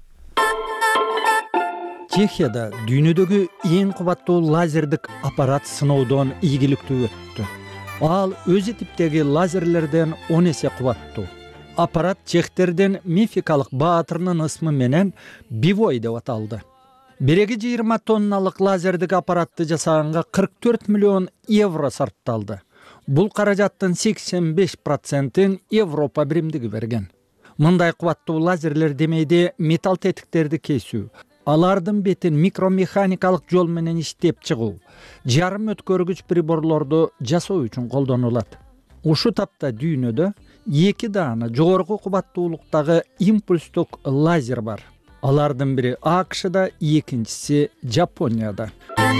Чехияда дүйнөдөгү эң кубаттуу лазердик аппарат сыноодон ийгиликтүү өттү. Ал өзү типтеги лазерлерден 10 эсе кубаттуу. Аппарат чехтердин мификалык баатырынын ысмы менен Бивой деп аталды. Биреги 20 тонналык лазердик аппаратты жасаганга 44 миллион евро сарпталды. Бул каражаттын 85%-ин Европа биримдиги берген. Мындай кубаттуу лазерлер демейде металл тетиктерди кесүү, алардын бетин микромеханикалык жол менен иштеп чыгуу, жарым өткөргүч приборлорду жасоо үчүн колдонулат. Ушу тапта дүйнөдө 2 даана жогорку кубаттуулуктагы импульстук лазер бар. Алардын бири АКШда, экинчиси Жапонияда.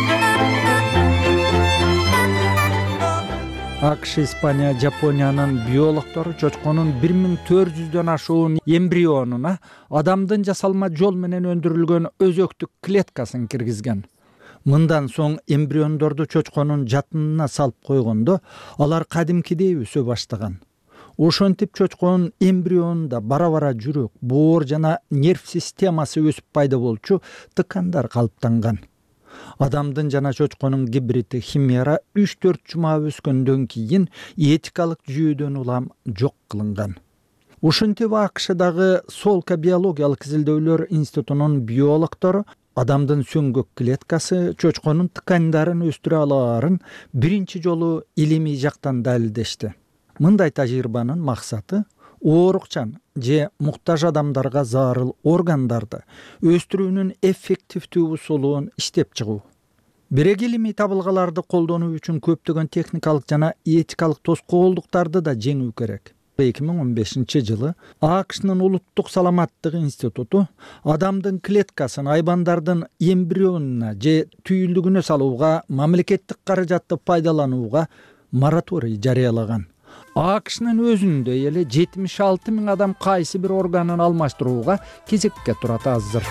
АКШ, Испания, Жапониянын биологтору чочконун 1400дөн ашуун эмбрионуна адамдын жасалма жол менен өндүрүлгөн өзөктүк клеткасын киргизген. Мындан соң эмбриондорду чочконун жатынына салып койгондо алар кадимкидей өсө баштаган. Ошентип чочконун эмбрионунда бара-бара жүрөк, боор жана нерв системасы өсүп пайда болчу тыкандар калыптанган. Адамдын жана чочконун гибриди химера 3-4 жума өскөндөн кийин этикалык жүйөдөн улам жок кылынган. Ушинтип АКШдагы Солка биологиялык изилдөөлөр институтунун биологтору адамдын сөңгөк клеткасы чочконун ткандарын өстүрө алаарын биринчи жолу илимий жактан далилдешти. Мындай тажрыйбанын максаты оорукчан же муктаж адамдарга зарыл органдарды өстүрүүнүн эффективдүү усулун иштеп чыгуу. Бирек илимий табылгаларды колдонуу үчүн көптөгөн техникалык жана этикалык тоскоолдуктарды да жеңүү керек. 2015-жылы АКШнын улуттук саламаттык институту адамдын клеткасын айбандардын эмбрионуна же түйүлдүгүнө салууга мамлекеттик каражатты пайдаланууга мораторий жарыялаган. АКШнын өзүндө эле 76 000 адам кайсы бир органын алмаштырууга кезекке турат азыр.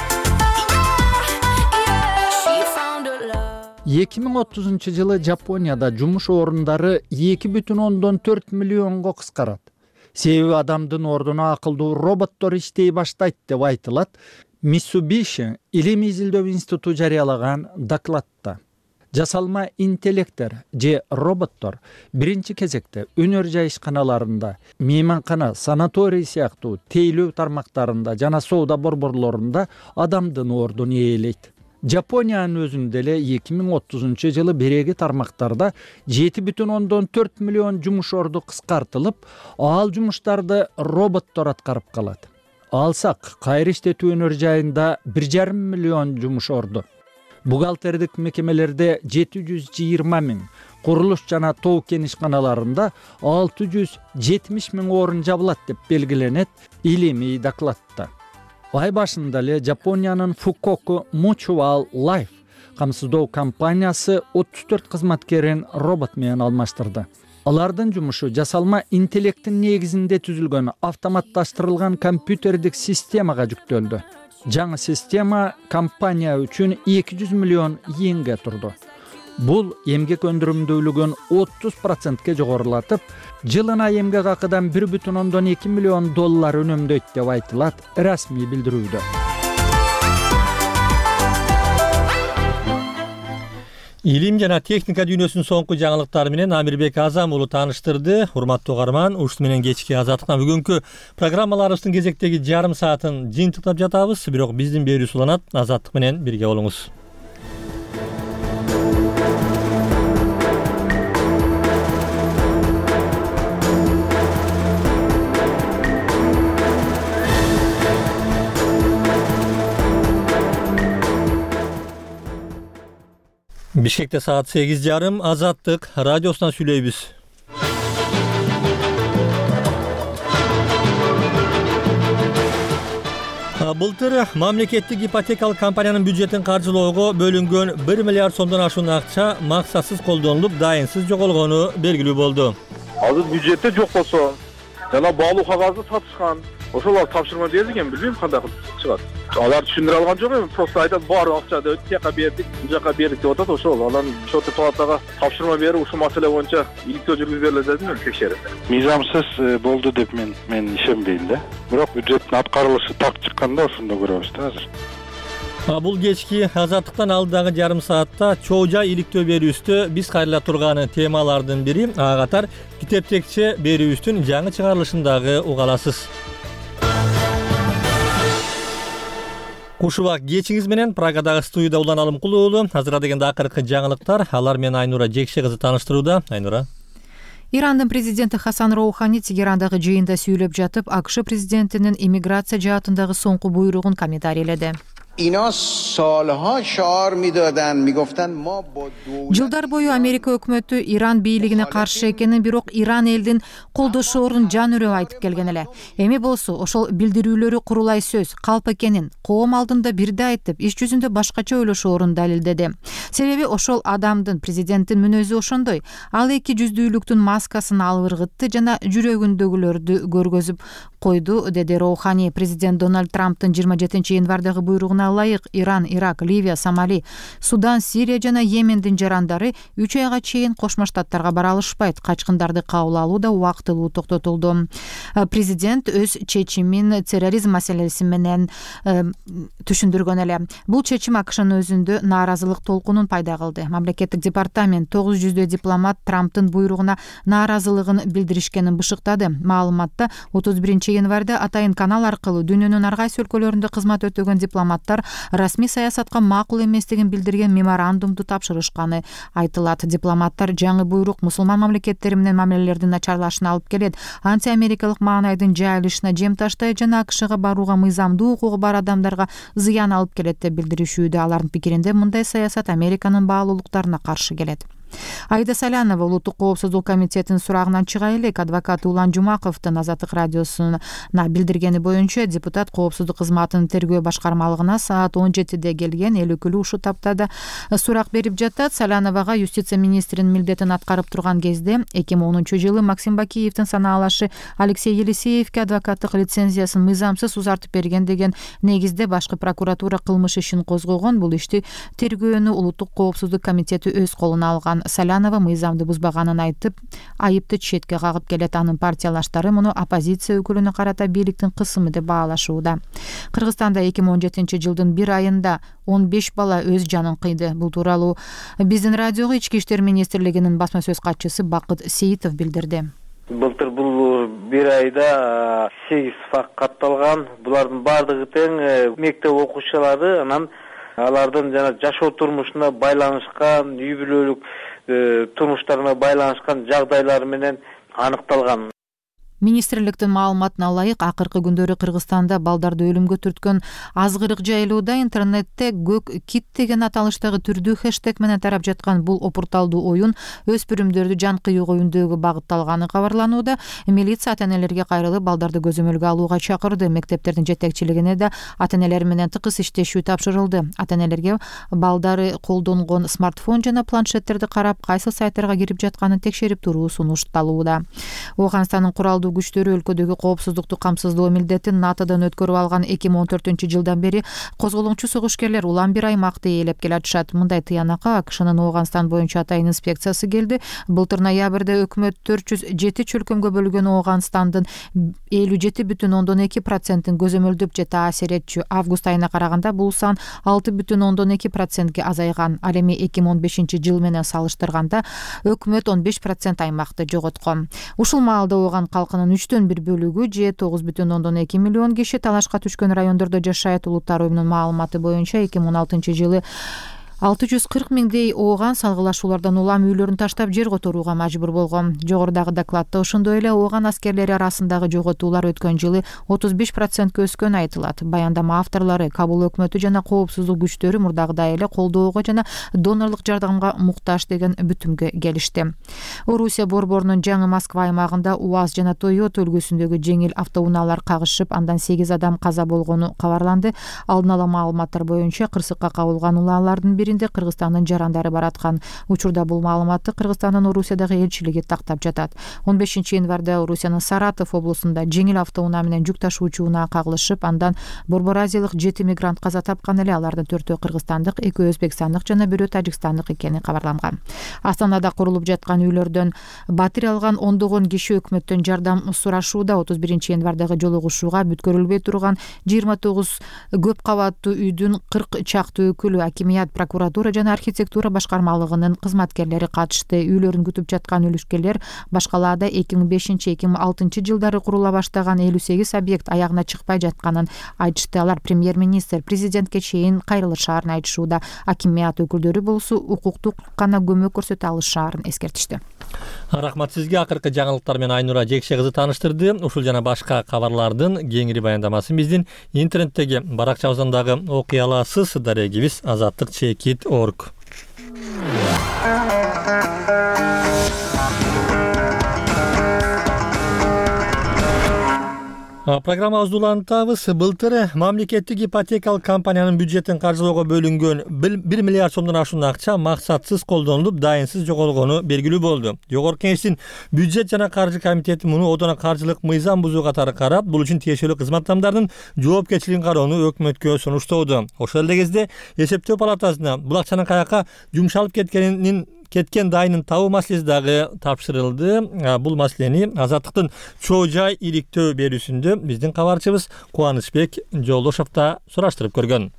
2030-жылы Жапонияда жумуш орундары 2,4 миллионго кыскарат. Себеби адамдын ордуна акылдуу роботтор иштей баштайт деп айтылат Mitsubishi илимий изилдөө институту жарыялаган докладта. Жасалма интеллекттер же роботтор биринчи кезекте өнөр жай ишканаларында, мейманкана, санаторий сыяктуу тейлөө тармактарында жана соода борборлорунда адамдын ордун ээлейт. Жапониянын өзүндө эле 2030-жылы биреги тармактарда 7,4 миллион жумуш орду кыскартылып, ал жумуштарды роботтор аткарып калат. Алсак, кайра иштетүү өнөр жайында 1,5 миллион жумуш орду. бухгалтердик мекемелерде 720 000, курулуш жана тоо кен ишканаларында 670 000 орун жабылат деп белгиленет илимий докладта. Ай башында эле Жапониянын Fukoku Mutual Life камсыздоо компаниясы 34 кызматкерин робот менен алмаштырды. Алардын жумушу жасалма интеллекттин негизинде түзүлгөн автоматташтырылган компьютердик системага жүктөлдү. Жаңы система компания үчүн 200 миллион йенге турду. Бул эмгек өндүрүмдүүлүгүн 30%ке жогорулатып, жылына эмгек акыдан 1,2 миллион доллар үнөмдөйт деп айтылат расмий билдирүүдө. Илим жана техника дүйнөсүнүн соңку жаңылыктары менен Амирбек Азам уулу тааныштырды. Урматтуу угарман, ушуну менен кечки Азаттыктан бүгүнкү программаларыбыздын кезектеги жарым саатын жыйынтыктап жатабыз. Бирок биздин берүүбүз уланат. Азаттык менен бирге болуңуз. Бишкекте саат 8:30 Азаттык радиосунан сүйлөйбүз. Былтыр мамлекеттик ипотекалык компаниянын бюджетин каржылоого бөлүнгөн 1 миллиард сомдон ашуун акча максатсыз колдонулуп, дайынсыз жоголгону белгилүү болду. Азыр бюджетте жок болсо, жана баалуу кагазды сатышкан, ошолор тапшырма берилген, билбейм кандай кылып чыгат. Алар түшүндүрө алган жок эми, просто айтат бар акчады тияка бердик, бул жака бердик деп атат, ошол. Анан счёттук палатага тапшырма берип, ушул маселе боюнча иликтөө жүргүзүп берилет деп текшерип. Мыйзамсыз болду деп мен ишенбейм да. Бирок бюджеттин аткарылышы так чыкканда ошондо көрөбүз да азыр. Бул кечки Азаттыктан алдыдагы жарым саатта чоо жай иликтөө берүүбүздө биз кайрыла турган темалардын бири, ага катар китептекче берүүбүздүн жаңы чыгарылышындагы угаласыз. Кушубак кечиңиз менен Прагадагы студияда Улан Алымкулуу уулу. Азыр дегенде акыркы жаңылыктар, алар менен Айнура Жекше кызы тааныштырууда. Айнура. Ирандын президенти Хасан Роухани Тегерандагы жыйында сүйлөп жатып, АКШ президентинин иммиграция жаатындагы соңку буйругун комментарийледи. Жылдар бою Америка өкмөтү Иран бийлигине каршы экенин, бирок Иран элдин колдошоорун жан үрөп айтып келген эле. Эми болсо ошол билдирүүлөрү курулай сөз, калп экенин коом алдында бирде айтып, иш жүзүндө башкача ойлошоорун далилдеди. Себеби ошол адамдын, президенттин мүнөзү ошондой. Ал эки жүздүүлүктүн маскасын алып ыргытты жана жүрөгүндөгүлөрдү көргөзүп койду, деди Роухани. Президент Дональд Трамптын 27-январдагы буйругуна ылайык Иран, Ирак, Ливия, Сомали, Судан, Сирия жана Йемендин жарандары 3 айга чейин Кошмо Штаттарга бара алышпайт. Качкындарды кабыл алуу да убактылуу токтотулду. Президент өз чечимин терроризм маселеси менен түшүндүргөн эле. Бул чечим АКШнын өзүндө нааразылык толкунун пайда кылды. Мамлекеттик департамент 900 дипломат Трамптын буйругуна нааразылыгын билдиришкенин бышыктады. Маалыматта 31-январда атайын канал аркылуу дүйнөнүн ар кайсы өлкөлөрүндө кызмат өтөгөн дипломаттар расмий саясатка макул эместигин билдирген меморандумду тапшырышканы айтылат. Дипломаттар жаңы буйрук мусулман мамлекеттери менен мамилелердин начарлашына алып келет, антиамерикалык маанайдын жайылышына жем таштай жана АКШга барууга мыйзамдуу укугу бар адамдарга зыян алып келет деп билдиришүүдө. Алардын пикиринде мындай саясат Американын баалуулуктарына каршы келет. Аида Салянова Улуттук коопсуздук комитетинин сурагынан чыга элек, адвокат Улан Жумаковдун Азаттык радиосуна билдиргени боюнча, депутат коопсуздук кызматынын тергөө башкармалыгына саат 17-де келген, эл өкүлү ушул таптада сурак берип жатат. Саляновага юстиция министринин милдетин аткарып турган кезде 2010-жылы Максим Бакиевдин санаалашы Алексей Елисеевке адвокаттык лицензиясын мыйзамсыз узартып берген деген негизде башкы прокуратура кылмыш ишин козгогон. Бул ишти тергөөнү Улуттук коопсуздук комитети өз колуна алган. Салянова мыйзамды бузбаганын айтып, айыпты четке кагып келет. Анын партиялаштары муну оппозиция өкүлүнө карата бийликтин кысымы деп баалашууда. Кыргызстанда 2017-жылдын 1 айында 15 бала өз жанын кыйды. Бул тууралуу биздин радиого Ички иштер министрлигинин басма сөз катчысы Бакыт Сейитов билдирди. Былтыр бул 1 айда 8 факт катталган. Булардын бардыгы тең мектеп окуучулары, анан алардын жана жашоо турмушуна байланышкан, үй бүлөлүк турмуштарына байланышкан жагдайлар менен аныкталган. Министрликтин маалыматына ылайык, акыркы күндөрү Кыргызстанда балдарды өлүмгө түрткөн азгырык жайылууда. Интернетте көк кит деген аталыштагы түрдүү хэштег менен тарап жаткан бул опурталдуу оюн өспүрүмдөрдү жан кыюуга үндөөгө багытталганы кабарланууда. Милиция ата-энелерге кайрылып, балдарды көзөмөлгө алууга чакырды. Мектептердин жетекчилигине да ата-энелер менен тыкыз иштешүү тапшырылды. Ата-энелерге балдары колдонгон смартфон жана планшеттерди карап, кайсы сайттарга кирип жатканын текшерип туруу сунушталууда. Ооганстандын куралдуу күчтөрү өлкөдөгү коопсуздукту камсыздоо милдетин НАТОдон өткөрүп алган 2014-жылдан бери козголоңчу согушкерлер улам бир аймакты ээлеп келатышат. Мындай тыянакка АКШнын Ооганстан боюнча атайын инспекциясы келди. Былтыр ноябрда өкмөт 407 чөлкөмгө бөлгөн Ооганстандын 57,2%-ын көзөмөлдөп же таасир этчү. Август айына караганда бул сан 6,2%ге азайган. Ал эми 2015-жыл менен салыштырганда өкмөт 15% аймакты жоготкон. Ушул маалда Ооган калкынын 3/1 бөлүгү же 9,2 миллион киши талашка түшкөн райондордо жашайт. Улуттар уюмунун маалыматы боюнча 2016-жылы 640 миңдей Ооган салгылашуулардан улам үйлөрүн таштап жер которууга мажбур болгон. Жогорудагы докладта ошондой эле Ооган аскерлери арасындагы жоготуулар өткөн жылы 35%ке өскөнү айтылат. Баяндама авторлору Кабул өкмөтү жана коопсуздук күчтөрү мурдагыдай эле колдоого жана донорлук жардамга муктаж деген бүтүмгө келишти. Орусия борборунун жаңы Москва аймагында УАЗ жана Toyota үлгүсүндөгү жеңил автоунаалар кагышып, андан 8 адам каза болгону кабарланды. Алдын ала маалыматтар боюнча кырсыкка кабылган унаалардын биринде Кыргызстандын жарандары бараткан. Учурда бул маалыматты Кыргызстандын Орусиядагы элчилиги тактап жатат. 15-январда Орусиянын Саратов облусунда жеңил автоунаа менен жүк ташуучу унаа кагылышып, андан борбор азиялык 7 мигрант каза тапкан эле. Алардын 4-өө кыргызстандык, 2 өзбекстандык жана 1 тажикстандык экени кабарланган. Астанада курулуп жаткан үйлөрдөн батир алган ондогон киши өкмөттөн жардам сурашууда. 31-январдагы жолугушууга бүткөрүлбөй турган 29 көп кабаттуу үйдүн 40 чактуу өкүлү, акимият, прокуратура жана архитектура башкармалыгынын кызматкерлери катышты. Үйлөрүн күтүп жаткан үлүшкерлер башкалаада 2005-2006 жылдары курула баштаган 58 объект аягына чыкпай жатканын айтышты. Алар премьер-министр, президентке чейин кайрылышаарын айтышууда. Акимият өкүлдөрү болсо укуктук гана көмөк көрсөтө алышаарын эскертишти. Рахмат сизге. Акыркы жаңылыктар менен Айнура Жекше кызы тааныштырды. Ушул жана башка кабарлардын кеңири баяндамасын биздин интернеттеги баракчабыздагы окуя аласыз. Дарегибиз azattikchekit.org. Программабызды улантабыз. Былтыр мамлекеттик ипотекалык компаниянын бюджетин каржылоого бөлүнгөн 1 миллиард сомдон ашуун акча максатсыз колдонулуп, дайынсыз жоголгону белгилүү болду. Жогорку Кеңештин бюджет жана каржы комитети муну одоно каржылык мыйзам бузуу катары карап, бул үчүн тиешелүү кызмат адамдарынын жоопкерчилигин кароону өкмөткө сунуштоодо. Ошол эле кезде эсептөө палатасына бул акчанын каяка жумшалып кеткен дайынын табуу маселеси дагы тапшырылды. Бул маселени Азаттыктын чоо жай иликтөө берүүсүндө биздин кабарчыбыз Кубанычбек Жолдошов да сураштырып көргөн.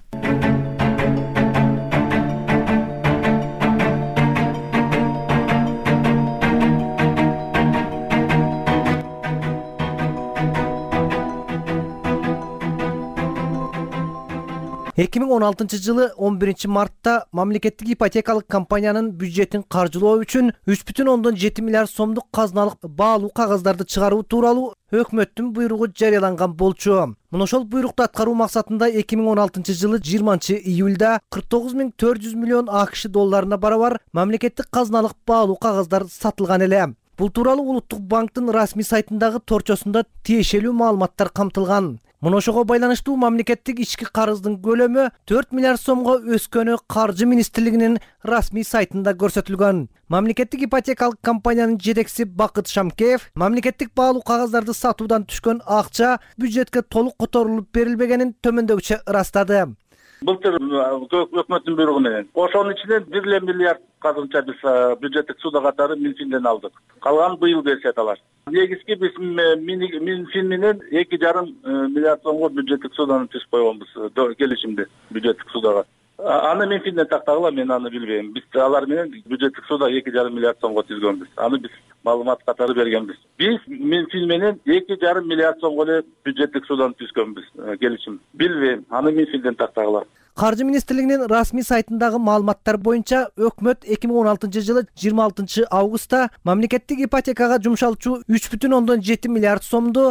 2016 жылы 11 мартта мамлекеттик ипотекалык компаниянын бюджетин каржылоо үчүн 3,7 миллиард сомдук казыналык баалуу кагаздарды чыгаруу тууралуу өкмөттүн буйругу жарыяланган болчу. Мына ошол буйрукту аткаруу максатында 2016 жылы 20 июлда 49,400 миллион АКШ долларына барабар мамлекеттик казыналык баалуу кагаздар сатылган эле. Бул тууралуу Улуттук банктын расмий сайтындагы торчосунда тиешелүү маалыматтар камтылган. Мына ошого байланыштуу мамлекеттик ички карыздын көлөмү 4 миллиард сомго өскөнү Каржы министрлигинин расмий сайтында көрсөтүлгөн. Мамлекеттик ипотекалык компаниянын жетекчиси Бакыт Шамкеев мамлекеттик баалуу кагаздарды сатуудан түшкөн акча бюджетке толук которулуп берилбегенин төмөндөгүчө ырастады. Былтыр өкмөттүн буйругу менен ошонун ичинен 1 миллиард казынча биз бюджеттик суда катары Минфинден алдык. Калган быйыл беришет алар. Негизги биз Минфин менен 2,5 миллиард сомго бюджеттик судан түзүп койгонбуз келишимди бюджеттик судага. Аны Минфинден тактагыла, мен аны билбейм. Биз алар менен бюджеттик суда 2,5 миллиард сомго түзгөнбүз. Аны биз маалымат катары бергенбиз. Биз Минфин менен 2,5 миллиард сомго эле бюджеттик судан түзгөнбүз келишим. Билбейм, аны Минфинден тактагыла. Каржы министрлигинин расмий сайтындагы маалыматтар боюнча өкмөт 2016 жылы 26 августта мамлекеттик ипотекага жумшалчу 3,7 миллиард сомду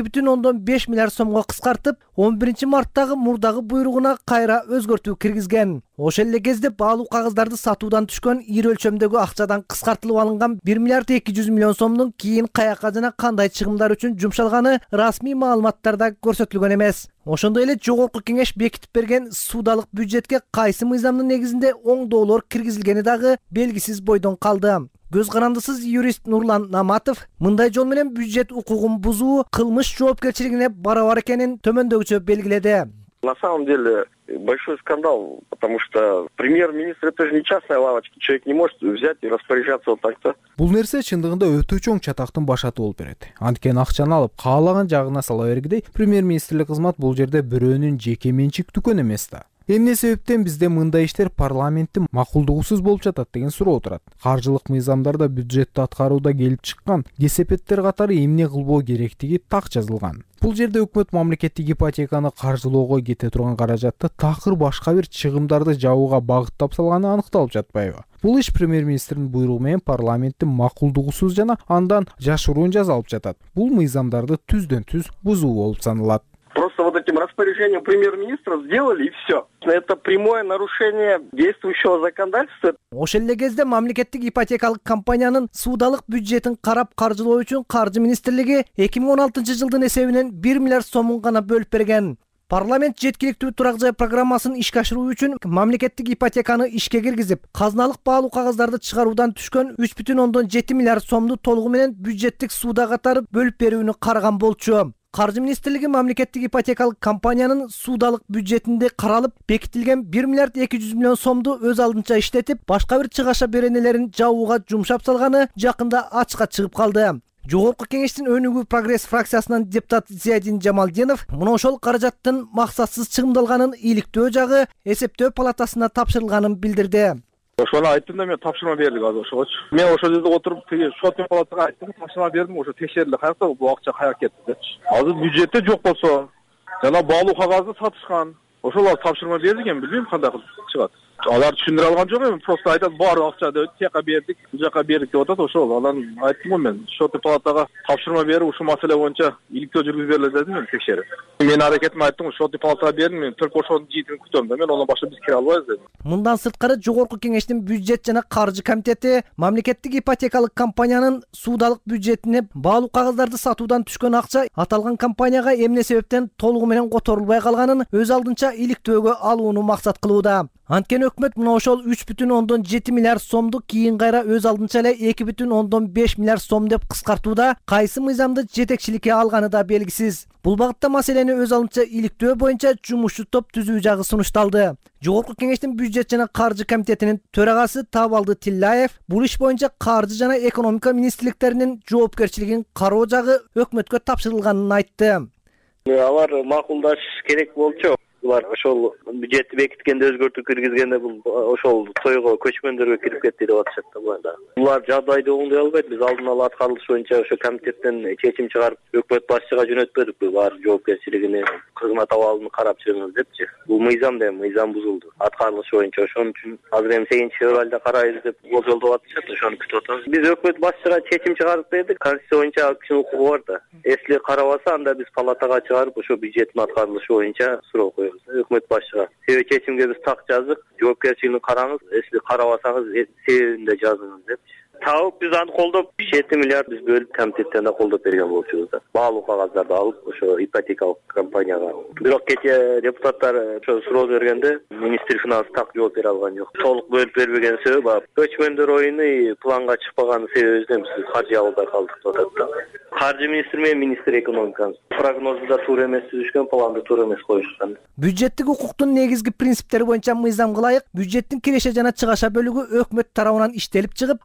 2,5 миллиард сомго кыскартып, 11 марттагы мурдагы буйругуна кайра өзгөртүү киргизген. Ошол эле кезде баалуу кагыздарды сатуудан түшкөн ири өлчөмдөгү акчадан кыскартылып алынган 1 миллиард 200 миллион сомдун кийин каяка жана кандай чыгымдар үчүн жумшалганы расмий маалыматтарда көрсөтүлгөн эмес. Ошондой эле жогорку кеңеш бекитип берген суудалык бюджетке кайсы мыйзамдын негизинде оңдоолор киргизилгени дагы белгисиз бойдон калды. Көз карандысыз юрист Нурлан Наматов мындай жол менен бюджет укугун бузуу кылмыш жоопкерчилигине барабар экенин төмөндөгүчө белгиледи. На самом деле большой скандал, потому что премьер-министр это же не частная лавочка, человек не может взять и распоряжаться вот так-то. Бул нерсе чындыгында өтө чоң чатактын башаты болуп берет. Анткени акчаны алып каалаган жагына сала бергидей, премьер-министрлик кызмат бул жерде бирөөнүн жеке менчик дүкөнү эмес да. Эмне себептен бизде мындай иштер парламенттин макулдугусуз болуп жатат деген суроо турат. Каржылык мыйзамдарда бюджетти аткарууда келип чыккан кесепеттер катары эмне кылбоо керектиги так жазылган. Бул жерде өкмөт мамлекеттик ипотеканы каржылоого кете турган каражатты такыр башка бир чыгымдарды жабууга багыттап салганы аныкталып жатпайбы? Бул иш премьер-министрдин буйругу менен парламенттин макулдугусуз жана андан жашыруун жазалып жатат. Бул мыйзамдарды түздөн түз бузуу болуп саналат. Просто вот этим распоряжением премьер-министра сделали и все. Это прямое нарушение действующего законодательства. Ошол эле кезде мамлекеттик ипотекалык компаниянын суудалык бюджетин карап каржылоо үчүн Каржы министрлиги 2016 жылдын эсебинен 1 миллиард сомун гана бөлүп берген. Парламент жеткиликтүү турак жай программасын ишке ашыруу үчүн мамлекеттик ипотеканы ишке киргизип, казыналык баалуу кагыздарды чыгаруудан түшкөн 3,7 миллиард сомду толугу менен бюджеттик сууда катары бөлүп берүүнү караган болчу. Каржы министрлиги мамлекеттик ипотекалык компаниянын суудалык бюджетинде каралып бекитилген 1 миллиард 200 миллион сомду өз алдынча иштетип, башка бир чыгаша беренелерин жабууга жумшап салганы жакында ачыкка чыгып калды. Жогорку кеңештин өнүгүү прогресс фракциясынан депутат Зиядин Жамалдинов мына ошол каражаттын максатсыз чыгымдалганын иликтөө жагы эсептөө палатасына тапшырылганын билдирди. Ошону айттым да мен тапшырма бердик азыр ошогочу. Мен ошол жерде отуруп тиги шотный палатага айттым, тапшырма бердим, ошо текшерилди, каякта бул акча каяка кетти депчи. Азыр бюджетте жок болсо, жана баалуу кагазды сатышкан. Ошолор тапшырма берди экен, билбейм кандай кылып чыгат. Алар түшүндүрө алган жок эми, просто айтат баары акчады тияка бердик, жака бердик деп атат, ошол. Анан айттым го мен, шотный палатага тапшырма берип, ушул маселе боюнча иликтөө жүргүзүп бериле дедим мен текшерип. Мен аракетим айттым, шотный палатага бердим, мен только ошонун жыйынтыгын күтөм да, мен ондан башка биз кире албайбыз дедим. Мындан сырткары жогорку кеңештин бюджет жана каржы комитети мамлекеттик ипотекалык компаниянын суудалык бюджетине баалуу кагыздарды сатуудан түшкөн акча аталган компанияга эмне себептен толугу менен которулбай калганын өз алдынча иликтөөгө алууну максат кылууда. Анткени өкмөт мына ошол 3,7 миллиард сомду кийин кайра өз алдынча эле 2,5 миллиард сом деп кыскартууда кайсы мыйзамды жетекчиликке алганы да белгисиз. Бул багытта маселени өз алдынча иликтөө боюнча жумушчу топ түзүү жагы сунушталды. Жогорку кеңештин бюджет жана каржы комитетинин төрагасы Табалды Тиллаев бул иш боюнча каржы жана экономика министрликтеринин жоопкерчилигин кароо жагы өкмөткө тапшырылганын айтты. Алар макулдаш керек болчу. Булар ошол бюджетти бекиткенде өзгөртүү киргизгенде бул ошол тойго көчмөндөргө кирип кетти деп атышат да буларда. Булар жагдайды оңдой албайт. Биз алдын ала аткарылыш боюнча ошо комитеттен чечим чыгарып өкмөт башчыга жөнөтпөдүк. Булар жоопкерчилигини кызмат абалын карап чыгыңыз депчи. Бул мыйзам бузулду. Аткарылыш боюнча ошон үчүн азыр эми 8 февралда карайбыз деп болжолдоп атышат. Ошону күтүп атабыз. Биз өкмөт башчыга чечим чыгарып бердик. Конституция боюнча кишинин укугу бар да. Эсли карабаса анда биз палатага чыгарып ошо бюджеттин аткарылышы боюнча суроо коебуз. Өкмөт башчыга. Себеби чечимге биз так жаздык. Жоопкерчилигин караңыз, эсли карабасаңыз себебин да жазыңыз деп. Табып биз аны колдоп 7 миллиард биз бөлүп комитеттен да колдоп берген болчубуз да. Баалуу кагаздарды алып ошо ипотекалык компанияга. Бирок кечээ депутаттар ошо суроо бергенде министр финанс так жооп бере алган жок. Толук бөлүп бербеген себеби көчмөндөр оюну планга чыкпаган себебинен биз каржы албай калдык деп атат да. Каржы министри менен министр экономикасы прогнозду да туура эмес түзүшкөн, планды туура эмес коюшкан. Бюджеттик укуктун негизги принциптери боюнча мыйзамга ылайык бюджеттин киреше жана чыгаша бөлүгү өкмөт тарабынан иштелип чыгып, аны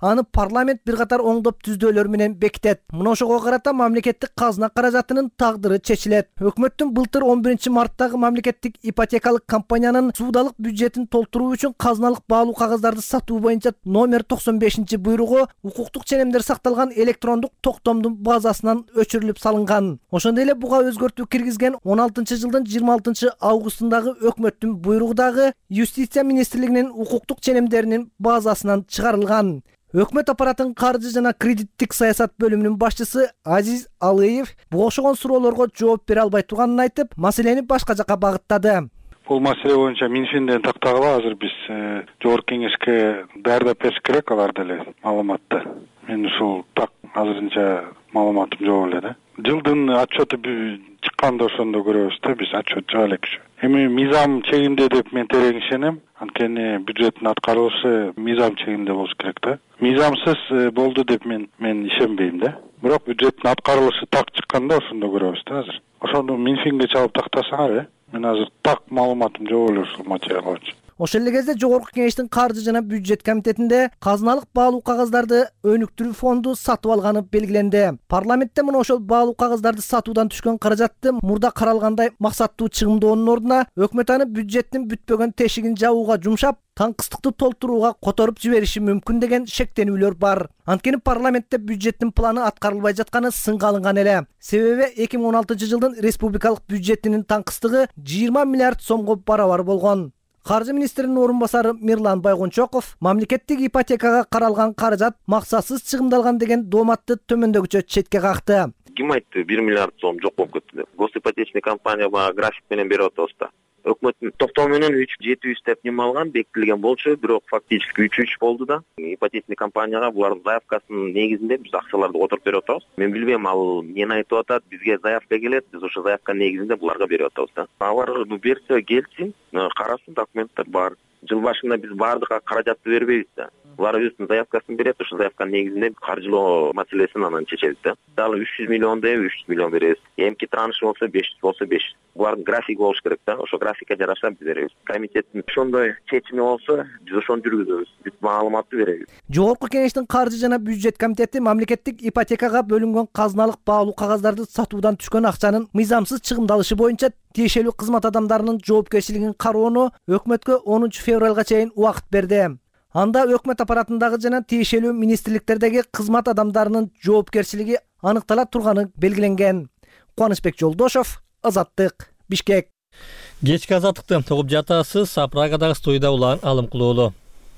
парламент бир катар оңдоп түздөлөр менен бекитет. Мына ошого карата мамлекеттик казына каражатынын тагдыры чечилет. Өкмөттүн былтыр 11 марттагы мамлекеттик ипотекалык компаниянын суудалык бюджетин толтуруу үчүн казыналык баалуу кагаздарды сатуу боюнча номер 95 буйругу укуктук ченемдер сакталган электрондук токтомдун базасынан өчүрүлүп салынган. Ошондой эле буга өзгөртүү киргизген 16-жылдын 26 августундагы өкмөттүн буйругу дагы Юстиция министрлигинин укуктук ченемдеринин базасынан чыгарылган. Өкмөт аппаратынын каржы жана кредиттик саясат бөлүмүнүн башчысы Азиз Алыев буга окшогон суроолорго жооп бере албай турганын айтып, маселени башка жакка багыттады. Бул маселе боюнча Минфинден тактагыла азыр биз жогорку кеңешке даярдап бериш керек алар деле маалыматты. Мен ушул так азырынча маалыматым жок эле да. Жылдын отчету чыкканда ошондо көрөбүз да, биз отчет жаба элекпиз. Эми мыйзам чегинде деп мен терең ишенем. Анткени бюджеттин аткарылышы мыйзам чегинде болуш керек да. Мыйзамсыз болду деп мен ишенбейм да. Бирок бюджеттин аткарылышы так чыкканда ошондо көрөбүз да азыр. Ошондо Минфинге чалып тактасаңар, мен азыр так маалыматым жок эле ушул материал боюнча. Ошол эле кезде жогорку кеңештин каржы жана бюджет комитетинде казыналык баалуу кагаздарды өнүктүрүү фонду сатып алганы белгиленди. Парламентте мына ошол баалуу кагаздарды сатуудан түшкөн каражатты мурда каралгандай максаттуу чыгымдоонун ордуна өкмөт аны бюджеттин бүтпөгөн тешигин жабууга жумшап, таңкыстыкты толтурууга которуп жибериши мүмкүн деген шектенүүлөр бар. Анткени парламентте бюджеттин планы аткарылбай жатканы сынга алынган эле. Себеби 2016-жылдын республикалык бюджетинин таңкыстыгы 20 миллиард сомго барабар болгон. Каржы министринин орун басары Мирлан Байгончоков мамлекеттик ипотекага каралган каражат максатсыз чыгымдалган деген дооматты төмөндөгүчө четке какты. Ким айтты 1 миллиард сом жок болуп кетти деп. Госипотечный компания график менен берип атабыз да. Өкмөттүн токтоо менен 3-700 деп нем алган, бекитилген болчу, бирок фактически 3 болду да. Ипотечный компанияга булардын заявкасынын негизинде биз акчаларды отуруп берип атабыз. Мен билбейм, ал эмнени айтып атат, бизге заявка келет, биз ошо заявканын негизинде буларга берип атабыз да. Алар берсе келсин, карасын, документтер бар. Жыл башында биз баардык каражатты бербейбиз да. Булар өзүнүн заявкасын берет, ошо заявканын негизинде каржылоо маселесин анан чечебиз да. Дагы 300 миллион деп 300 миллион беребиз. Эмки транш болсо 500 болсо 500. Булардын графиги болуш керек да. Ошо графикке жараша биз беребиз. Комитеттин ошондой чечими болсо, биз ошону жүргүзөбүз. Бүт маалыматты беребиз. Жогорку кеңештин каржы жана бюджет комитети мамлекеттик ипотекага бөлүнгөн казыналык баалуу кагаздарды сатуудан түшкөн акчанын мыйзамсыз чыгымдалышы боюнча тиешелүү кызмат адамдарынын жоопкерчилигин кароону өкмөткө 10 февралга чейин убакыт берди. Анда өкмөт аппаратындагы жана тиешелүү министрликтердеги кызмат адамдарынын жоопкерчилиги аныктала турганы белгиленген. Кубанычбек Жолдошов, Азаттык, Бишкек. Кечки азаттыкты угуп жатасыз. Прагадагы студияда Улан Алымкулуулу.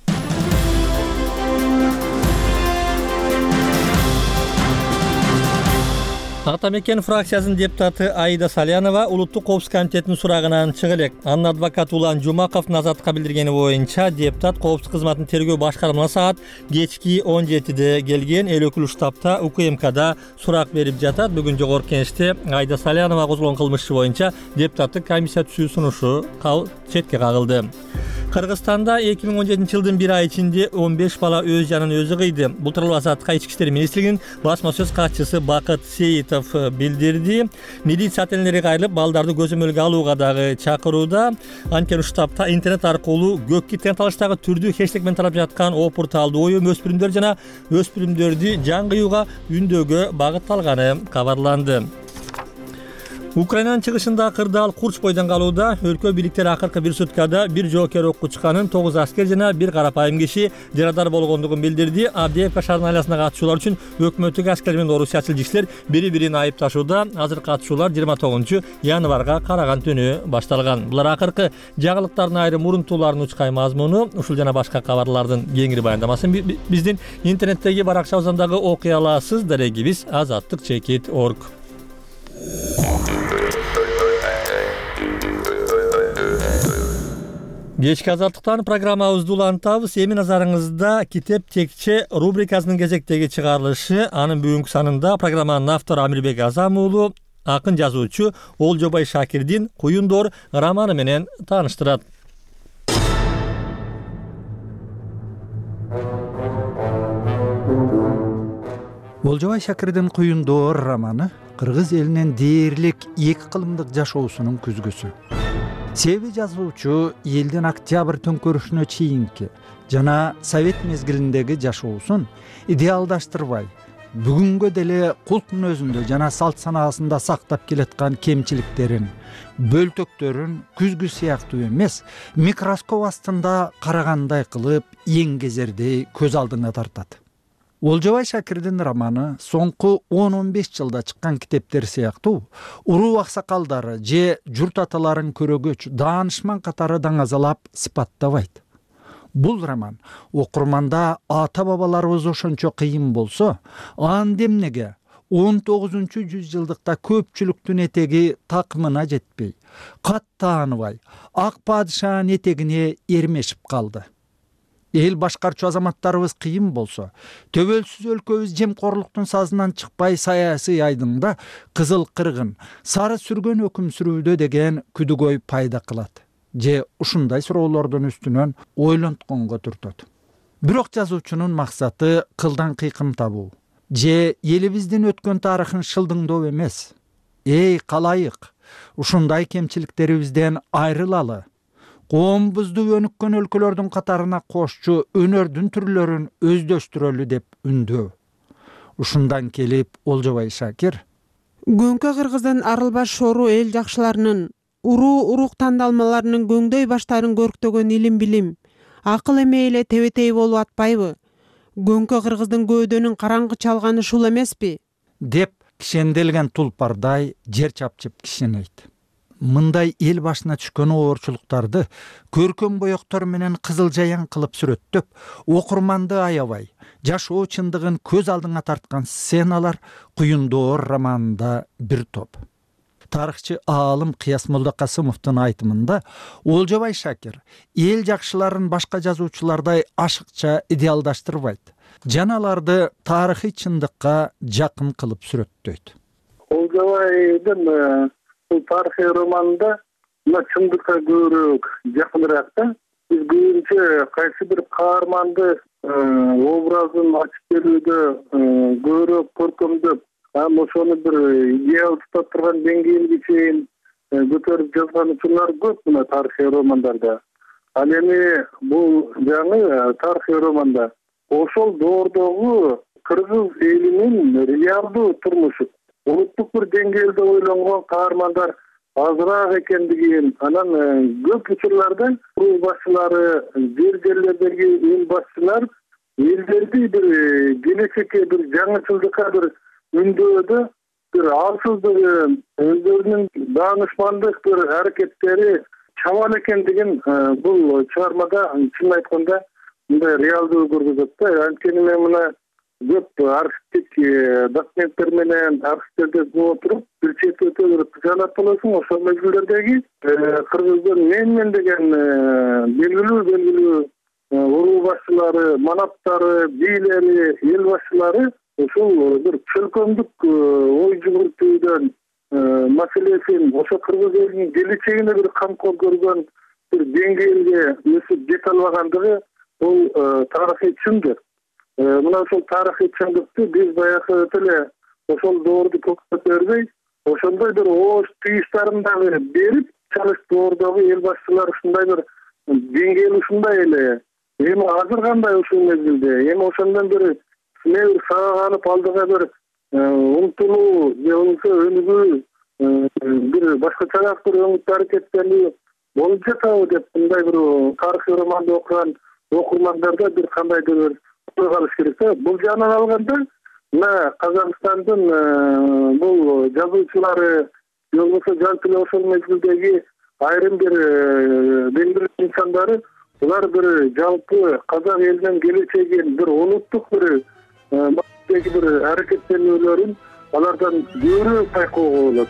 Ата мекен фракциясынын депутаты Аида Салянова улуттук коопсуздук комитетинин сурагынан чыга элек. Анын адвокаты Улан Жумаковдун Азаттыкка билдиргени боюнча, депутат коопсуздук кызматынын тергөө башкармасына саат кечки 17-де келген эл өкүлү штабта УКМКда сурак берип жатат. Бүгүн жогорку кеңеште Аида Салянова козголгон кылмыш боюнча депутаттык комиссия түзүү сунушу четке кагылды. Кыргызстанда 2017-жылдын 1 ай ичинде 15 бала өз жанын өзү кыйды. Бул тууралуу Азаттыкка Ички иштер министрлигинин басма сөз катчысы Бакыт Сейитов билдирди. Милиция ата-энелери кайрылып, балдарды көзөмөлгө алууга дагы чакырууда. Анткени штабта интернет аркылуу көккү тенталыштагы түрдүү хэштег менен тарап жаткан о порталдуу оюм өспүрүмдөр жана өспүрүмдөрдү жан кыюуга үндөөгө багытталганы кабарланды. Украинанын чыгышында кырдаал Курч бойдон калууда. Өлкө бийликтери акыркы бир суткада бир жоокер окко чыкканын, 9 аскер жана бир карапайым киши жарадар болгондугун билдирди. Авдеевка шаарынын айласына катышуулар үчүн өкмөттүк аскер менен орусиячыл кишилер бири-бирин айыпташууда. Азыр катышуулар 29 январга караган түнү башталган. Булар акыркы жаңылыктардын айрым урунтууларынын учкай мазмуну. Ушул жана башка кабарлардын кеңири баяндамасын биздин интернеттеги баракча узандагы окуя аласыз. Дарегибиз azattik.org. Кечки азаттыктан программабызды улантабыз. Эми назарыңызда Китеп текче рубрикасынын кезектеги чыгарылышы. Анын бүгүнкү санында программанын автору Амирбек Азам уулу акын жазуучу Олжобай Шакирдин Куюндор романы менен тааныштырат. Олжобай Шакирдин Куюндор романы кыргыз элинин дээрлик эки кылымдык жашоосунун күзгүсү. Себеби жазуучу элдин октябрь төңкөрүшүнө чейинки жана совет мезгилиндеги жашоосун идеалдаштырбай, бүгүнгө деле кулктун өзүндө жана салт санаасында сактап келаткан кемчиликтерин, бөлтөктөрүн күзгү сыяктуу эмес, микроскоп астында карагандай кылып эңгезердей көз алдыңа тартат. Олжобай Шакирдин романы соңку 10-15 жылда чыккан китептер сыяктуу уруу аксакалдары же журт аталарын көрөгөч, даанышман катары даңазалап сыпаттабайт. Бул роман окурманда ата бабаларыбыз ошончо кыйын болсо, анда эмнеге 19-жүз жылдыкта көпчүлүктүн этеги такымына жетпей, кат тааныбай, ак падышанын этегине эрмешип калды. Эл башкарчу азаматтарыбыз кыйын болсо, төбөлсүз өлкөбүз жемкорлуктун сазынан чыкпай саясий айдыңда кызыл кыргын, сары сүргөн өкүм сүрүүдө деген күдүгөй пайда кылат. Же ушундай суроолордун үстүнөн ойлонтконго туртат. Бирок жазуучунун максаты кылдан кыйкым табуу же элибиздин өткөн тарыхын шылдыңдоо эмес. Эй калайык, ушундай кемчиликтерибизден айрылалы. Коомбузду өнүккөн өлкөлөрдүн катарына кошчу өнөрдүн түрлөрүн өздөштүрөлү деп үндөө. Ушундан келип Олжобай Шакир Гөңкө Кыргыздын арылбаш шору эл жакшыларынын, урук тандалмаларынын көңдөй баштарын көрктөгөн илим билим, акыл эме эле тебетей болуп атпайбы? Гөңкө Кыргыздын көөдөнүн караңгы чалганы ушул эмеспи? Деп кишенделген тулпардай жер чапчып кишинейт. Мындай эл башына түшкөн оорчулуктарды көркөм боектор менен кызыл жаян кылып сүрөттөп, окурманды аябай, жашоо чындыгын көз алдыңа тарткан сценалар Куюндоор романында бир топ. Тарыхчы аалым Кыяс Молдокасымовдун айтымында Олжобай Шакир эл жакшыларын башка жазуучулардай ашыкча идеалдаштырбайт, жана аларды тарыхый чындыкка жакын кылып сүрөттөйт. Олжобайдын тарыхый романында мына чындыкка көбүрөөк жакыныраак да. Биз көбүнчө кайсы бир каарманды образын ачып берүүдө көбүрөөк көркөмдөп, ошону бир идеал тутап турган деңгээлге чейин көтөрүп жазган учурлар көп мына тарыхый романдарда. Ал эми бул жаңы тарыхый романда ошол доордогу кыргыз элинин реалдуу турмушу, улуттук бир деңгээлде ойлонгон каармандар азыраак экендигин, анан көп учурларда уруу башчылары, жерлердеги эл башчылар элдерди бир келечекке, бир жаңычылдыкка бир үндөөдө бир алсыздыгы, өздөрүнүн даанышмандык бир аракеттери чабан экендигин бул чыгармада чын айтканда мындай реалдуу көргөзөт да. Анткени мен мына көп архивдик документтер менен архивтерде отуруп бир чети өтө бир кыжаанат болосуң. Ошол мезгилдердеги кыргыздын мен деген белгилүү уруу башчылары, манаптары, бийлери, эл башчылары ушул бир чөлкөмдүк ой жүгүртүүдөн маселесин ошо кыргыз элинин келечегине бир камкор көргөн бир деңгээлге өсүп жете албагандыгы бул тарыхый чындык. Мына ошол тарыхый чындыкты биз баягы эле ошол доорду көктөтөрбөй, ошондой бир оош тыйыштарын дагы берип, чалыш доордогу эл башчылар ушундай бир деңгээл ушундай эле. Эми азыр кандай ушул мезгилде? Эми ошондон бир сынер сагаганып алдыга бир умтулуу же өнүгүү, бир башкачараак бир өңүттү аракеттенүү болуп жатабы деп мындай бир тарыхый романды окуган окурмандарда бир кандайдыр бир калыш керек да. Бул жагынан алганда мына Казакстандын бул жазуучулары, же болбосо жалпы эле ошол мезгилдеги айрым бир белгилүү инсандары, булар бир жалпы казак элинин келечегин, бир улуттук бир бир аракеттенүүлөрүн алардан көбүрөөк байкоого болот.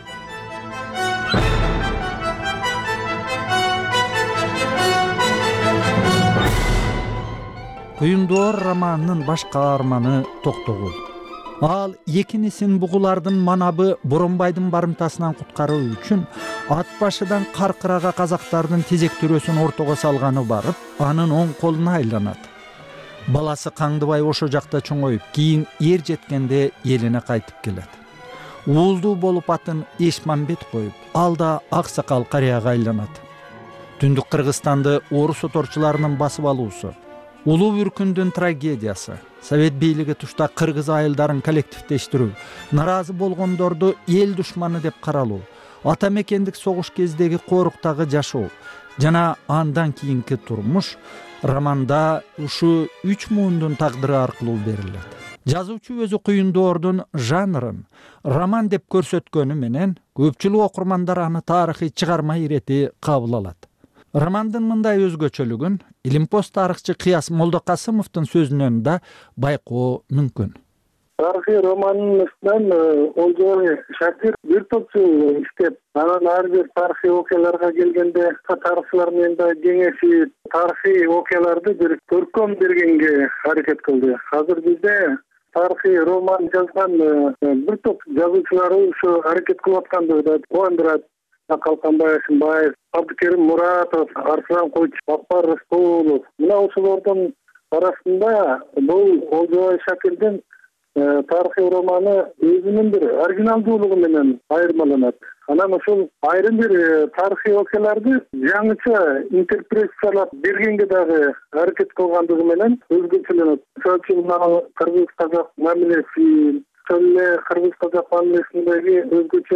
Куюндоор романынын баш каарманы Токтогул. Ал экинисин бугулардын манабы Боронбайдын барымтасынан куткаруу үчүн ат башыдан каркырага казактардын тезек төрөсүн ортого салганы барып, анын оң колуна айланат. Баласы Каңдыбай ошо жакта чоңоюп, кийин эр жеткенде элине кайтып келет. Уулдуу болуп атын Эшмамбет коюп, ал да ак сакал карыяга айланат. Түндүк Кыргызстанды орус оторчуларынын басып алуусу, улуу бүркүндүн трагедиясы, совет бийлиги тушта кыргыз айылдарын коллективдештирүү, наразы болгондорду эл душманы деп каралуу, ата мекендик согуш кездеги кооруктагы жашоо жана андан кийинки турмуш романда ушу 3 муундун тагдыры аркылуу берилет. Жазуучу өзү куюндоордун жанрын роман деп көрсөткөнү менен көпчүлүк окурмандар аны тарыхый чыгарма ирети кабыл алат. Романдын мындай өзгөчөлүгүн Илимпоз тарыхчы Кыяс Молдокасымовдун сөзүнөн да байкоо мүмкүн. Тарыхый романын үстүнөн Олжобай Шакир бир топ жыл иштеп, анан ар бир тарыхый окуяларга келгенде тарыхчылар менен да кеңешип, тарыхый окуяларды бир көркөм бергенге аракет кылды. Азыр бизде тарыхый роман жазган бир топ жазуучулар ушу аракет кылып аткандыгы да кубандырат. Калканбай Ашимбаев, Абдыкерим Муратов, Арслан Койчу, Бакпар Рыскулов. Мына ошолордун арасында бул Олжобай Шакирдин тарыхый романы өзүнүн бир оригиналдуулугу менен айырмаланат. Анан ошол айрым бир тарыхый окуяларды жаңыча интерпретациялап бергенге дагы аракет кылгандыгы менен өзгөчөлөнөт. Мисалы үчүн кыргыз-казак мамилеси, кыргыз-казак мамилесиндеги өзгөчө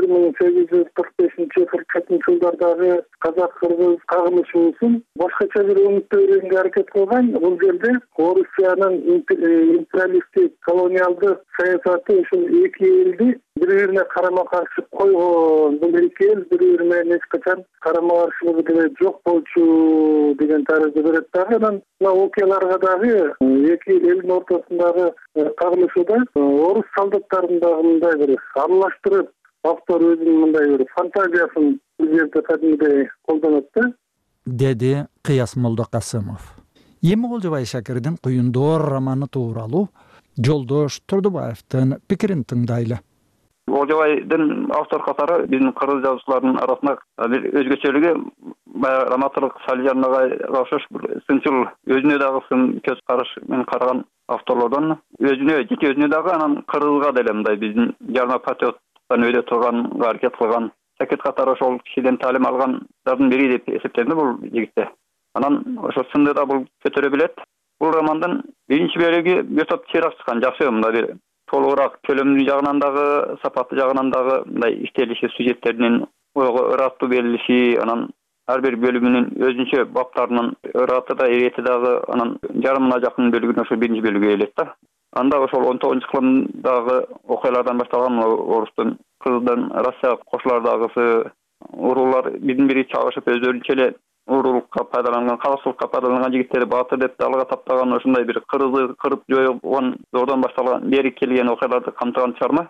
1845-47 жылдардагы казак-кыргыз кагылышуусун башкача бир өңүттө берүүгө аракет кылган. Бул жерде Орусиянын империалисттик колониалдык саясаты ушул эки элди бири-бирине карама-каршы койгон. Бул эки эл бири-бири менен эч качан карама-каршылыгы деле жок болчу деген тарыхты берет дагы. Анан мына окуяларга дагы эки элдин ортосундагы кагылышууда орус солдаттарын дагы мындай бир аралаштырып, автор өзүнүн мындай бир фантазиясын бул жерде кадимдей колдонот да, деди Кыяс Молдокасымов. Эми Олжобай Шакирдин Куюндоор романы тууралуу Жолдош Турдубаевдин пикирин тыңдайлы. Олжобайдын автор катары биздин кыргыз жазуучуларынын арасында бир өзгөчөлүгү романтырдык Салижановага окшош сынчыл өзүнө дагы сын көз караш менен караган авторлордон жеке өзүнө дагы анан кыргызга деле мындай биздин жарма патриоттан өйдө турганга аракет кылган. Шакир катары ошол кишиден таалим алгандардын бири деп эсептелди бул жигитте. Анан ошол сынды да бул көтөрө билет. Бул романдын биринчи бөлүгү бир топ чыйрак чыккан, жакшы мындай бир толугураак көлөмдүү жагынан дагы, сапаттуу жагынан дагы мындай иштелиши, сюжеттеринин ойго ыраттуу берилиши, анан ар бир бөлүгүнүн өзүнчө баптарынын ыраты да, ирети дагы анан жарымына жакын бөлүгүн ошол биринчи бөлүгү ээлет да. Анда ошол 19-кылымдагы окуялардан башталган орустун кыргыздан Россияга кошулардагысы уруулар биздин бири чагышып өздөрүнчө эле уурулукка пайдаланган, калысчылыкка пайдаланган жигиттери баатыр деп далга таптаган ошондой бир кыргызды кырып жойгон зордон башталган бери келген окуяларды камтыган чыгарма.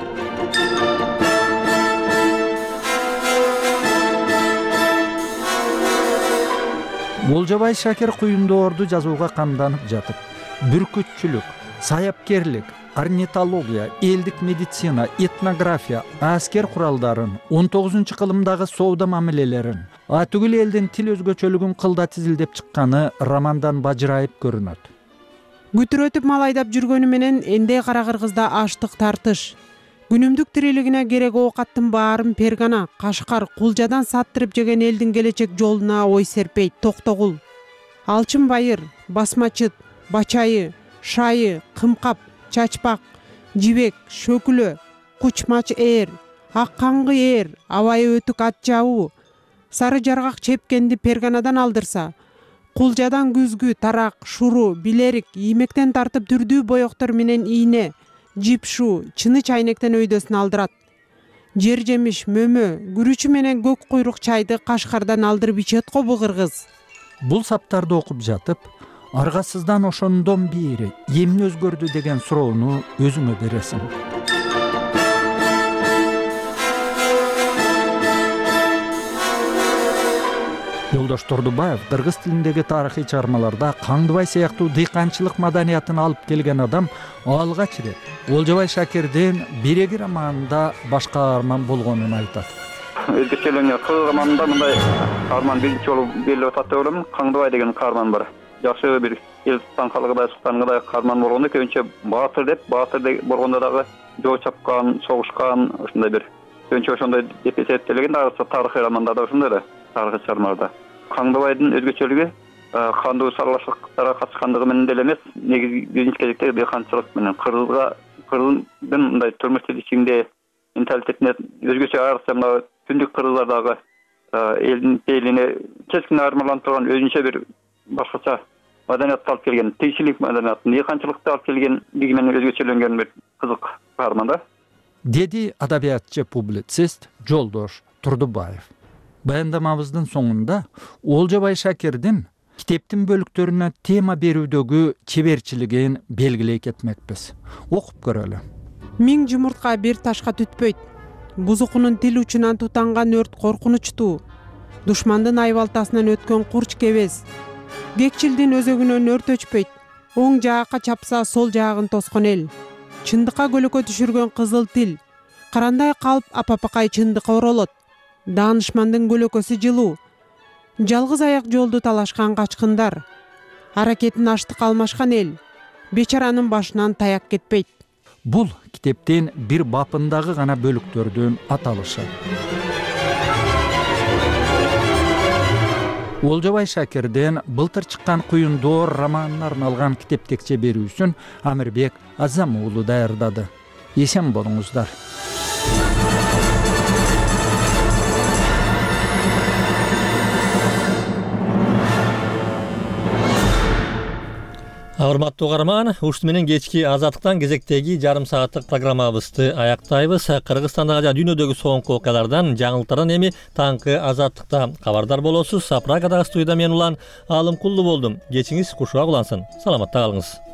Олжобай Шакир Куюндоорду жазууга камданып жатып, бүркүтчүлүк, саяпкерлик, орнитология, элдик медицина, этнография, аскер куралдарын, 19-кылымдагы соода мамилелерин, түгүл элдин тил өзгөчөлүгүн кылда тизилдеп чыкканы романдан бажырайып көрүнөт. Күтүрөтүп мал айдап жүргөнү менен энде кара кыргызда аштык тартыш. Күнүмдүк тирилигине керек оокаттын баарын Пергана, Кашкар, Кулжадан саттырып жеген элдин келечек жолуна ой серпейт Токтогул. Алчын байыр, Басмачыт, Бачайы, Шайы, Кымкап, Чачпак, Жибек, Шөкүлө, Кучмач ээр, Ак каңгы ээр, Абайы өтүк ат жабуу, Сары жаргак чепкенди Перганадан алдырса, Кулжадан күзгү, тарак, шуру, билерик, иймектен тартып түрдүү боектор менен ийне, жипшу, чыны чайнектен өйдөсүн алдырат. Жер жемиш, мөмө, күрүчү менен көк куйрук чайды Кашкардан алдырып ичет го бу кыргыз. Бул саптарды окуп жатып, аргасыздан ошондон бери эмне өзгөрдү деген суроону өзүңө бересиң. Жолдош Турдубаев кыргыз тилиндеги тарыхый чыгармаларда Каңдыбай сыяктуу дыйканчылык маданиятын алып келген адам алгач ирет Олжобай Шакирдин биреги романында баш каарман болгонун айтат. Өзгөчөлүгү кыргыз романында мындай каарман биринчи жолу берилип атат деп ойлойм. Каңдыбай деген каарман бар. Жакшы бир эл станкалыгыдай султангыдай каарман болгондо көбүнчө баатыр болгондо дагы жоо чапкан, согушкан ошондой бир көбүнчө ошондой деп эсептелген да тарыхый романдарда ошондой эле. тарыхый чыгармаларда. Каңдыбайдын өзгөчөлүгү кандуу шаруашылыктарга катышкандыгы менен деле эмес, негизги биринчи кезекте дыйканчылык менен кыргыздын мындай турмуш тиричилигинде менталитетине өзгөчө айрыкча мына түндүк кыргыздардагы элдин пейилине кескин айырмаланып турган өзүнчө бир башкача маданиятты алып келген, тигичилик маданиятын, дыйканчылыкты алып келгендиги менен өзгөчөлөнгөн бир кызык каарман да. Деди адабиятчы публицист Жолдош Турдубаев. Баяндамабыздын соңунда Олжобай Шакирдин китептин бөлүктөрүнө тема берүүдөгү чеберчилигин белгилей кетмекпиз. Окуп көрөлү. 1000 жумуртка бир ташка түтпөйт. Бузукунун тил учунан тутанган өрт коркунучтуу. Душмандын айбалтасынан өткөн курч кебез. Кекчилдин өзөгүнөн өрт өчпөйт. Оң жаакка чапса сол жаагын тоскон эл. Чындыкка көлөкө түшүргөн кызыл тил. Карандай калп апапакай чындыкка оролот. Даанышмандын көлөкөсү жылуу. Жалгыз аяк жолду талашкан качкындар. Аракетин аштыкка алмашкан эл. Бечаранын башынан таяк кетпейт. Бул китептин бир бапындагы гана бөлүктөрдүн аталышы. Олжобай Шакирден былтыр чыккан Куюндоор романына арналган китептекче берүүсүн Амирбек Азам уулу даярдады. Эсен болуңуздар. Урматтуу угарман, ушул менен кечки Азаттыктан кезектеги жарым сааттык программабызды аяктайбыз. Кыргызстандагы жана дүйнөдөгү соңку окуялардан, жаңылыктардан эми таңкы Азаттыкта кабардар болосуз. Прагадагы студияда мен Улан Алымкулду болдум. Кечиңиз кушуак улансын. Саламатта калыңыз.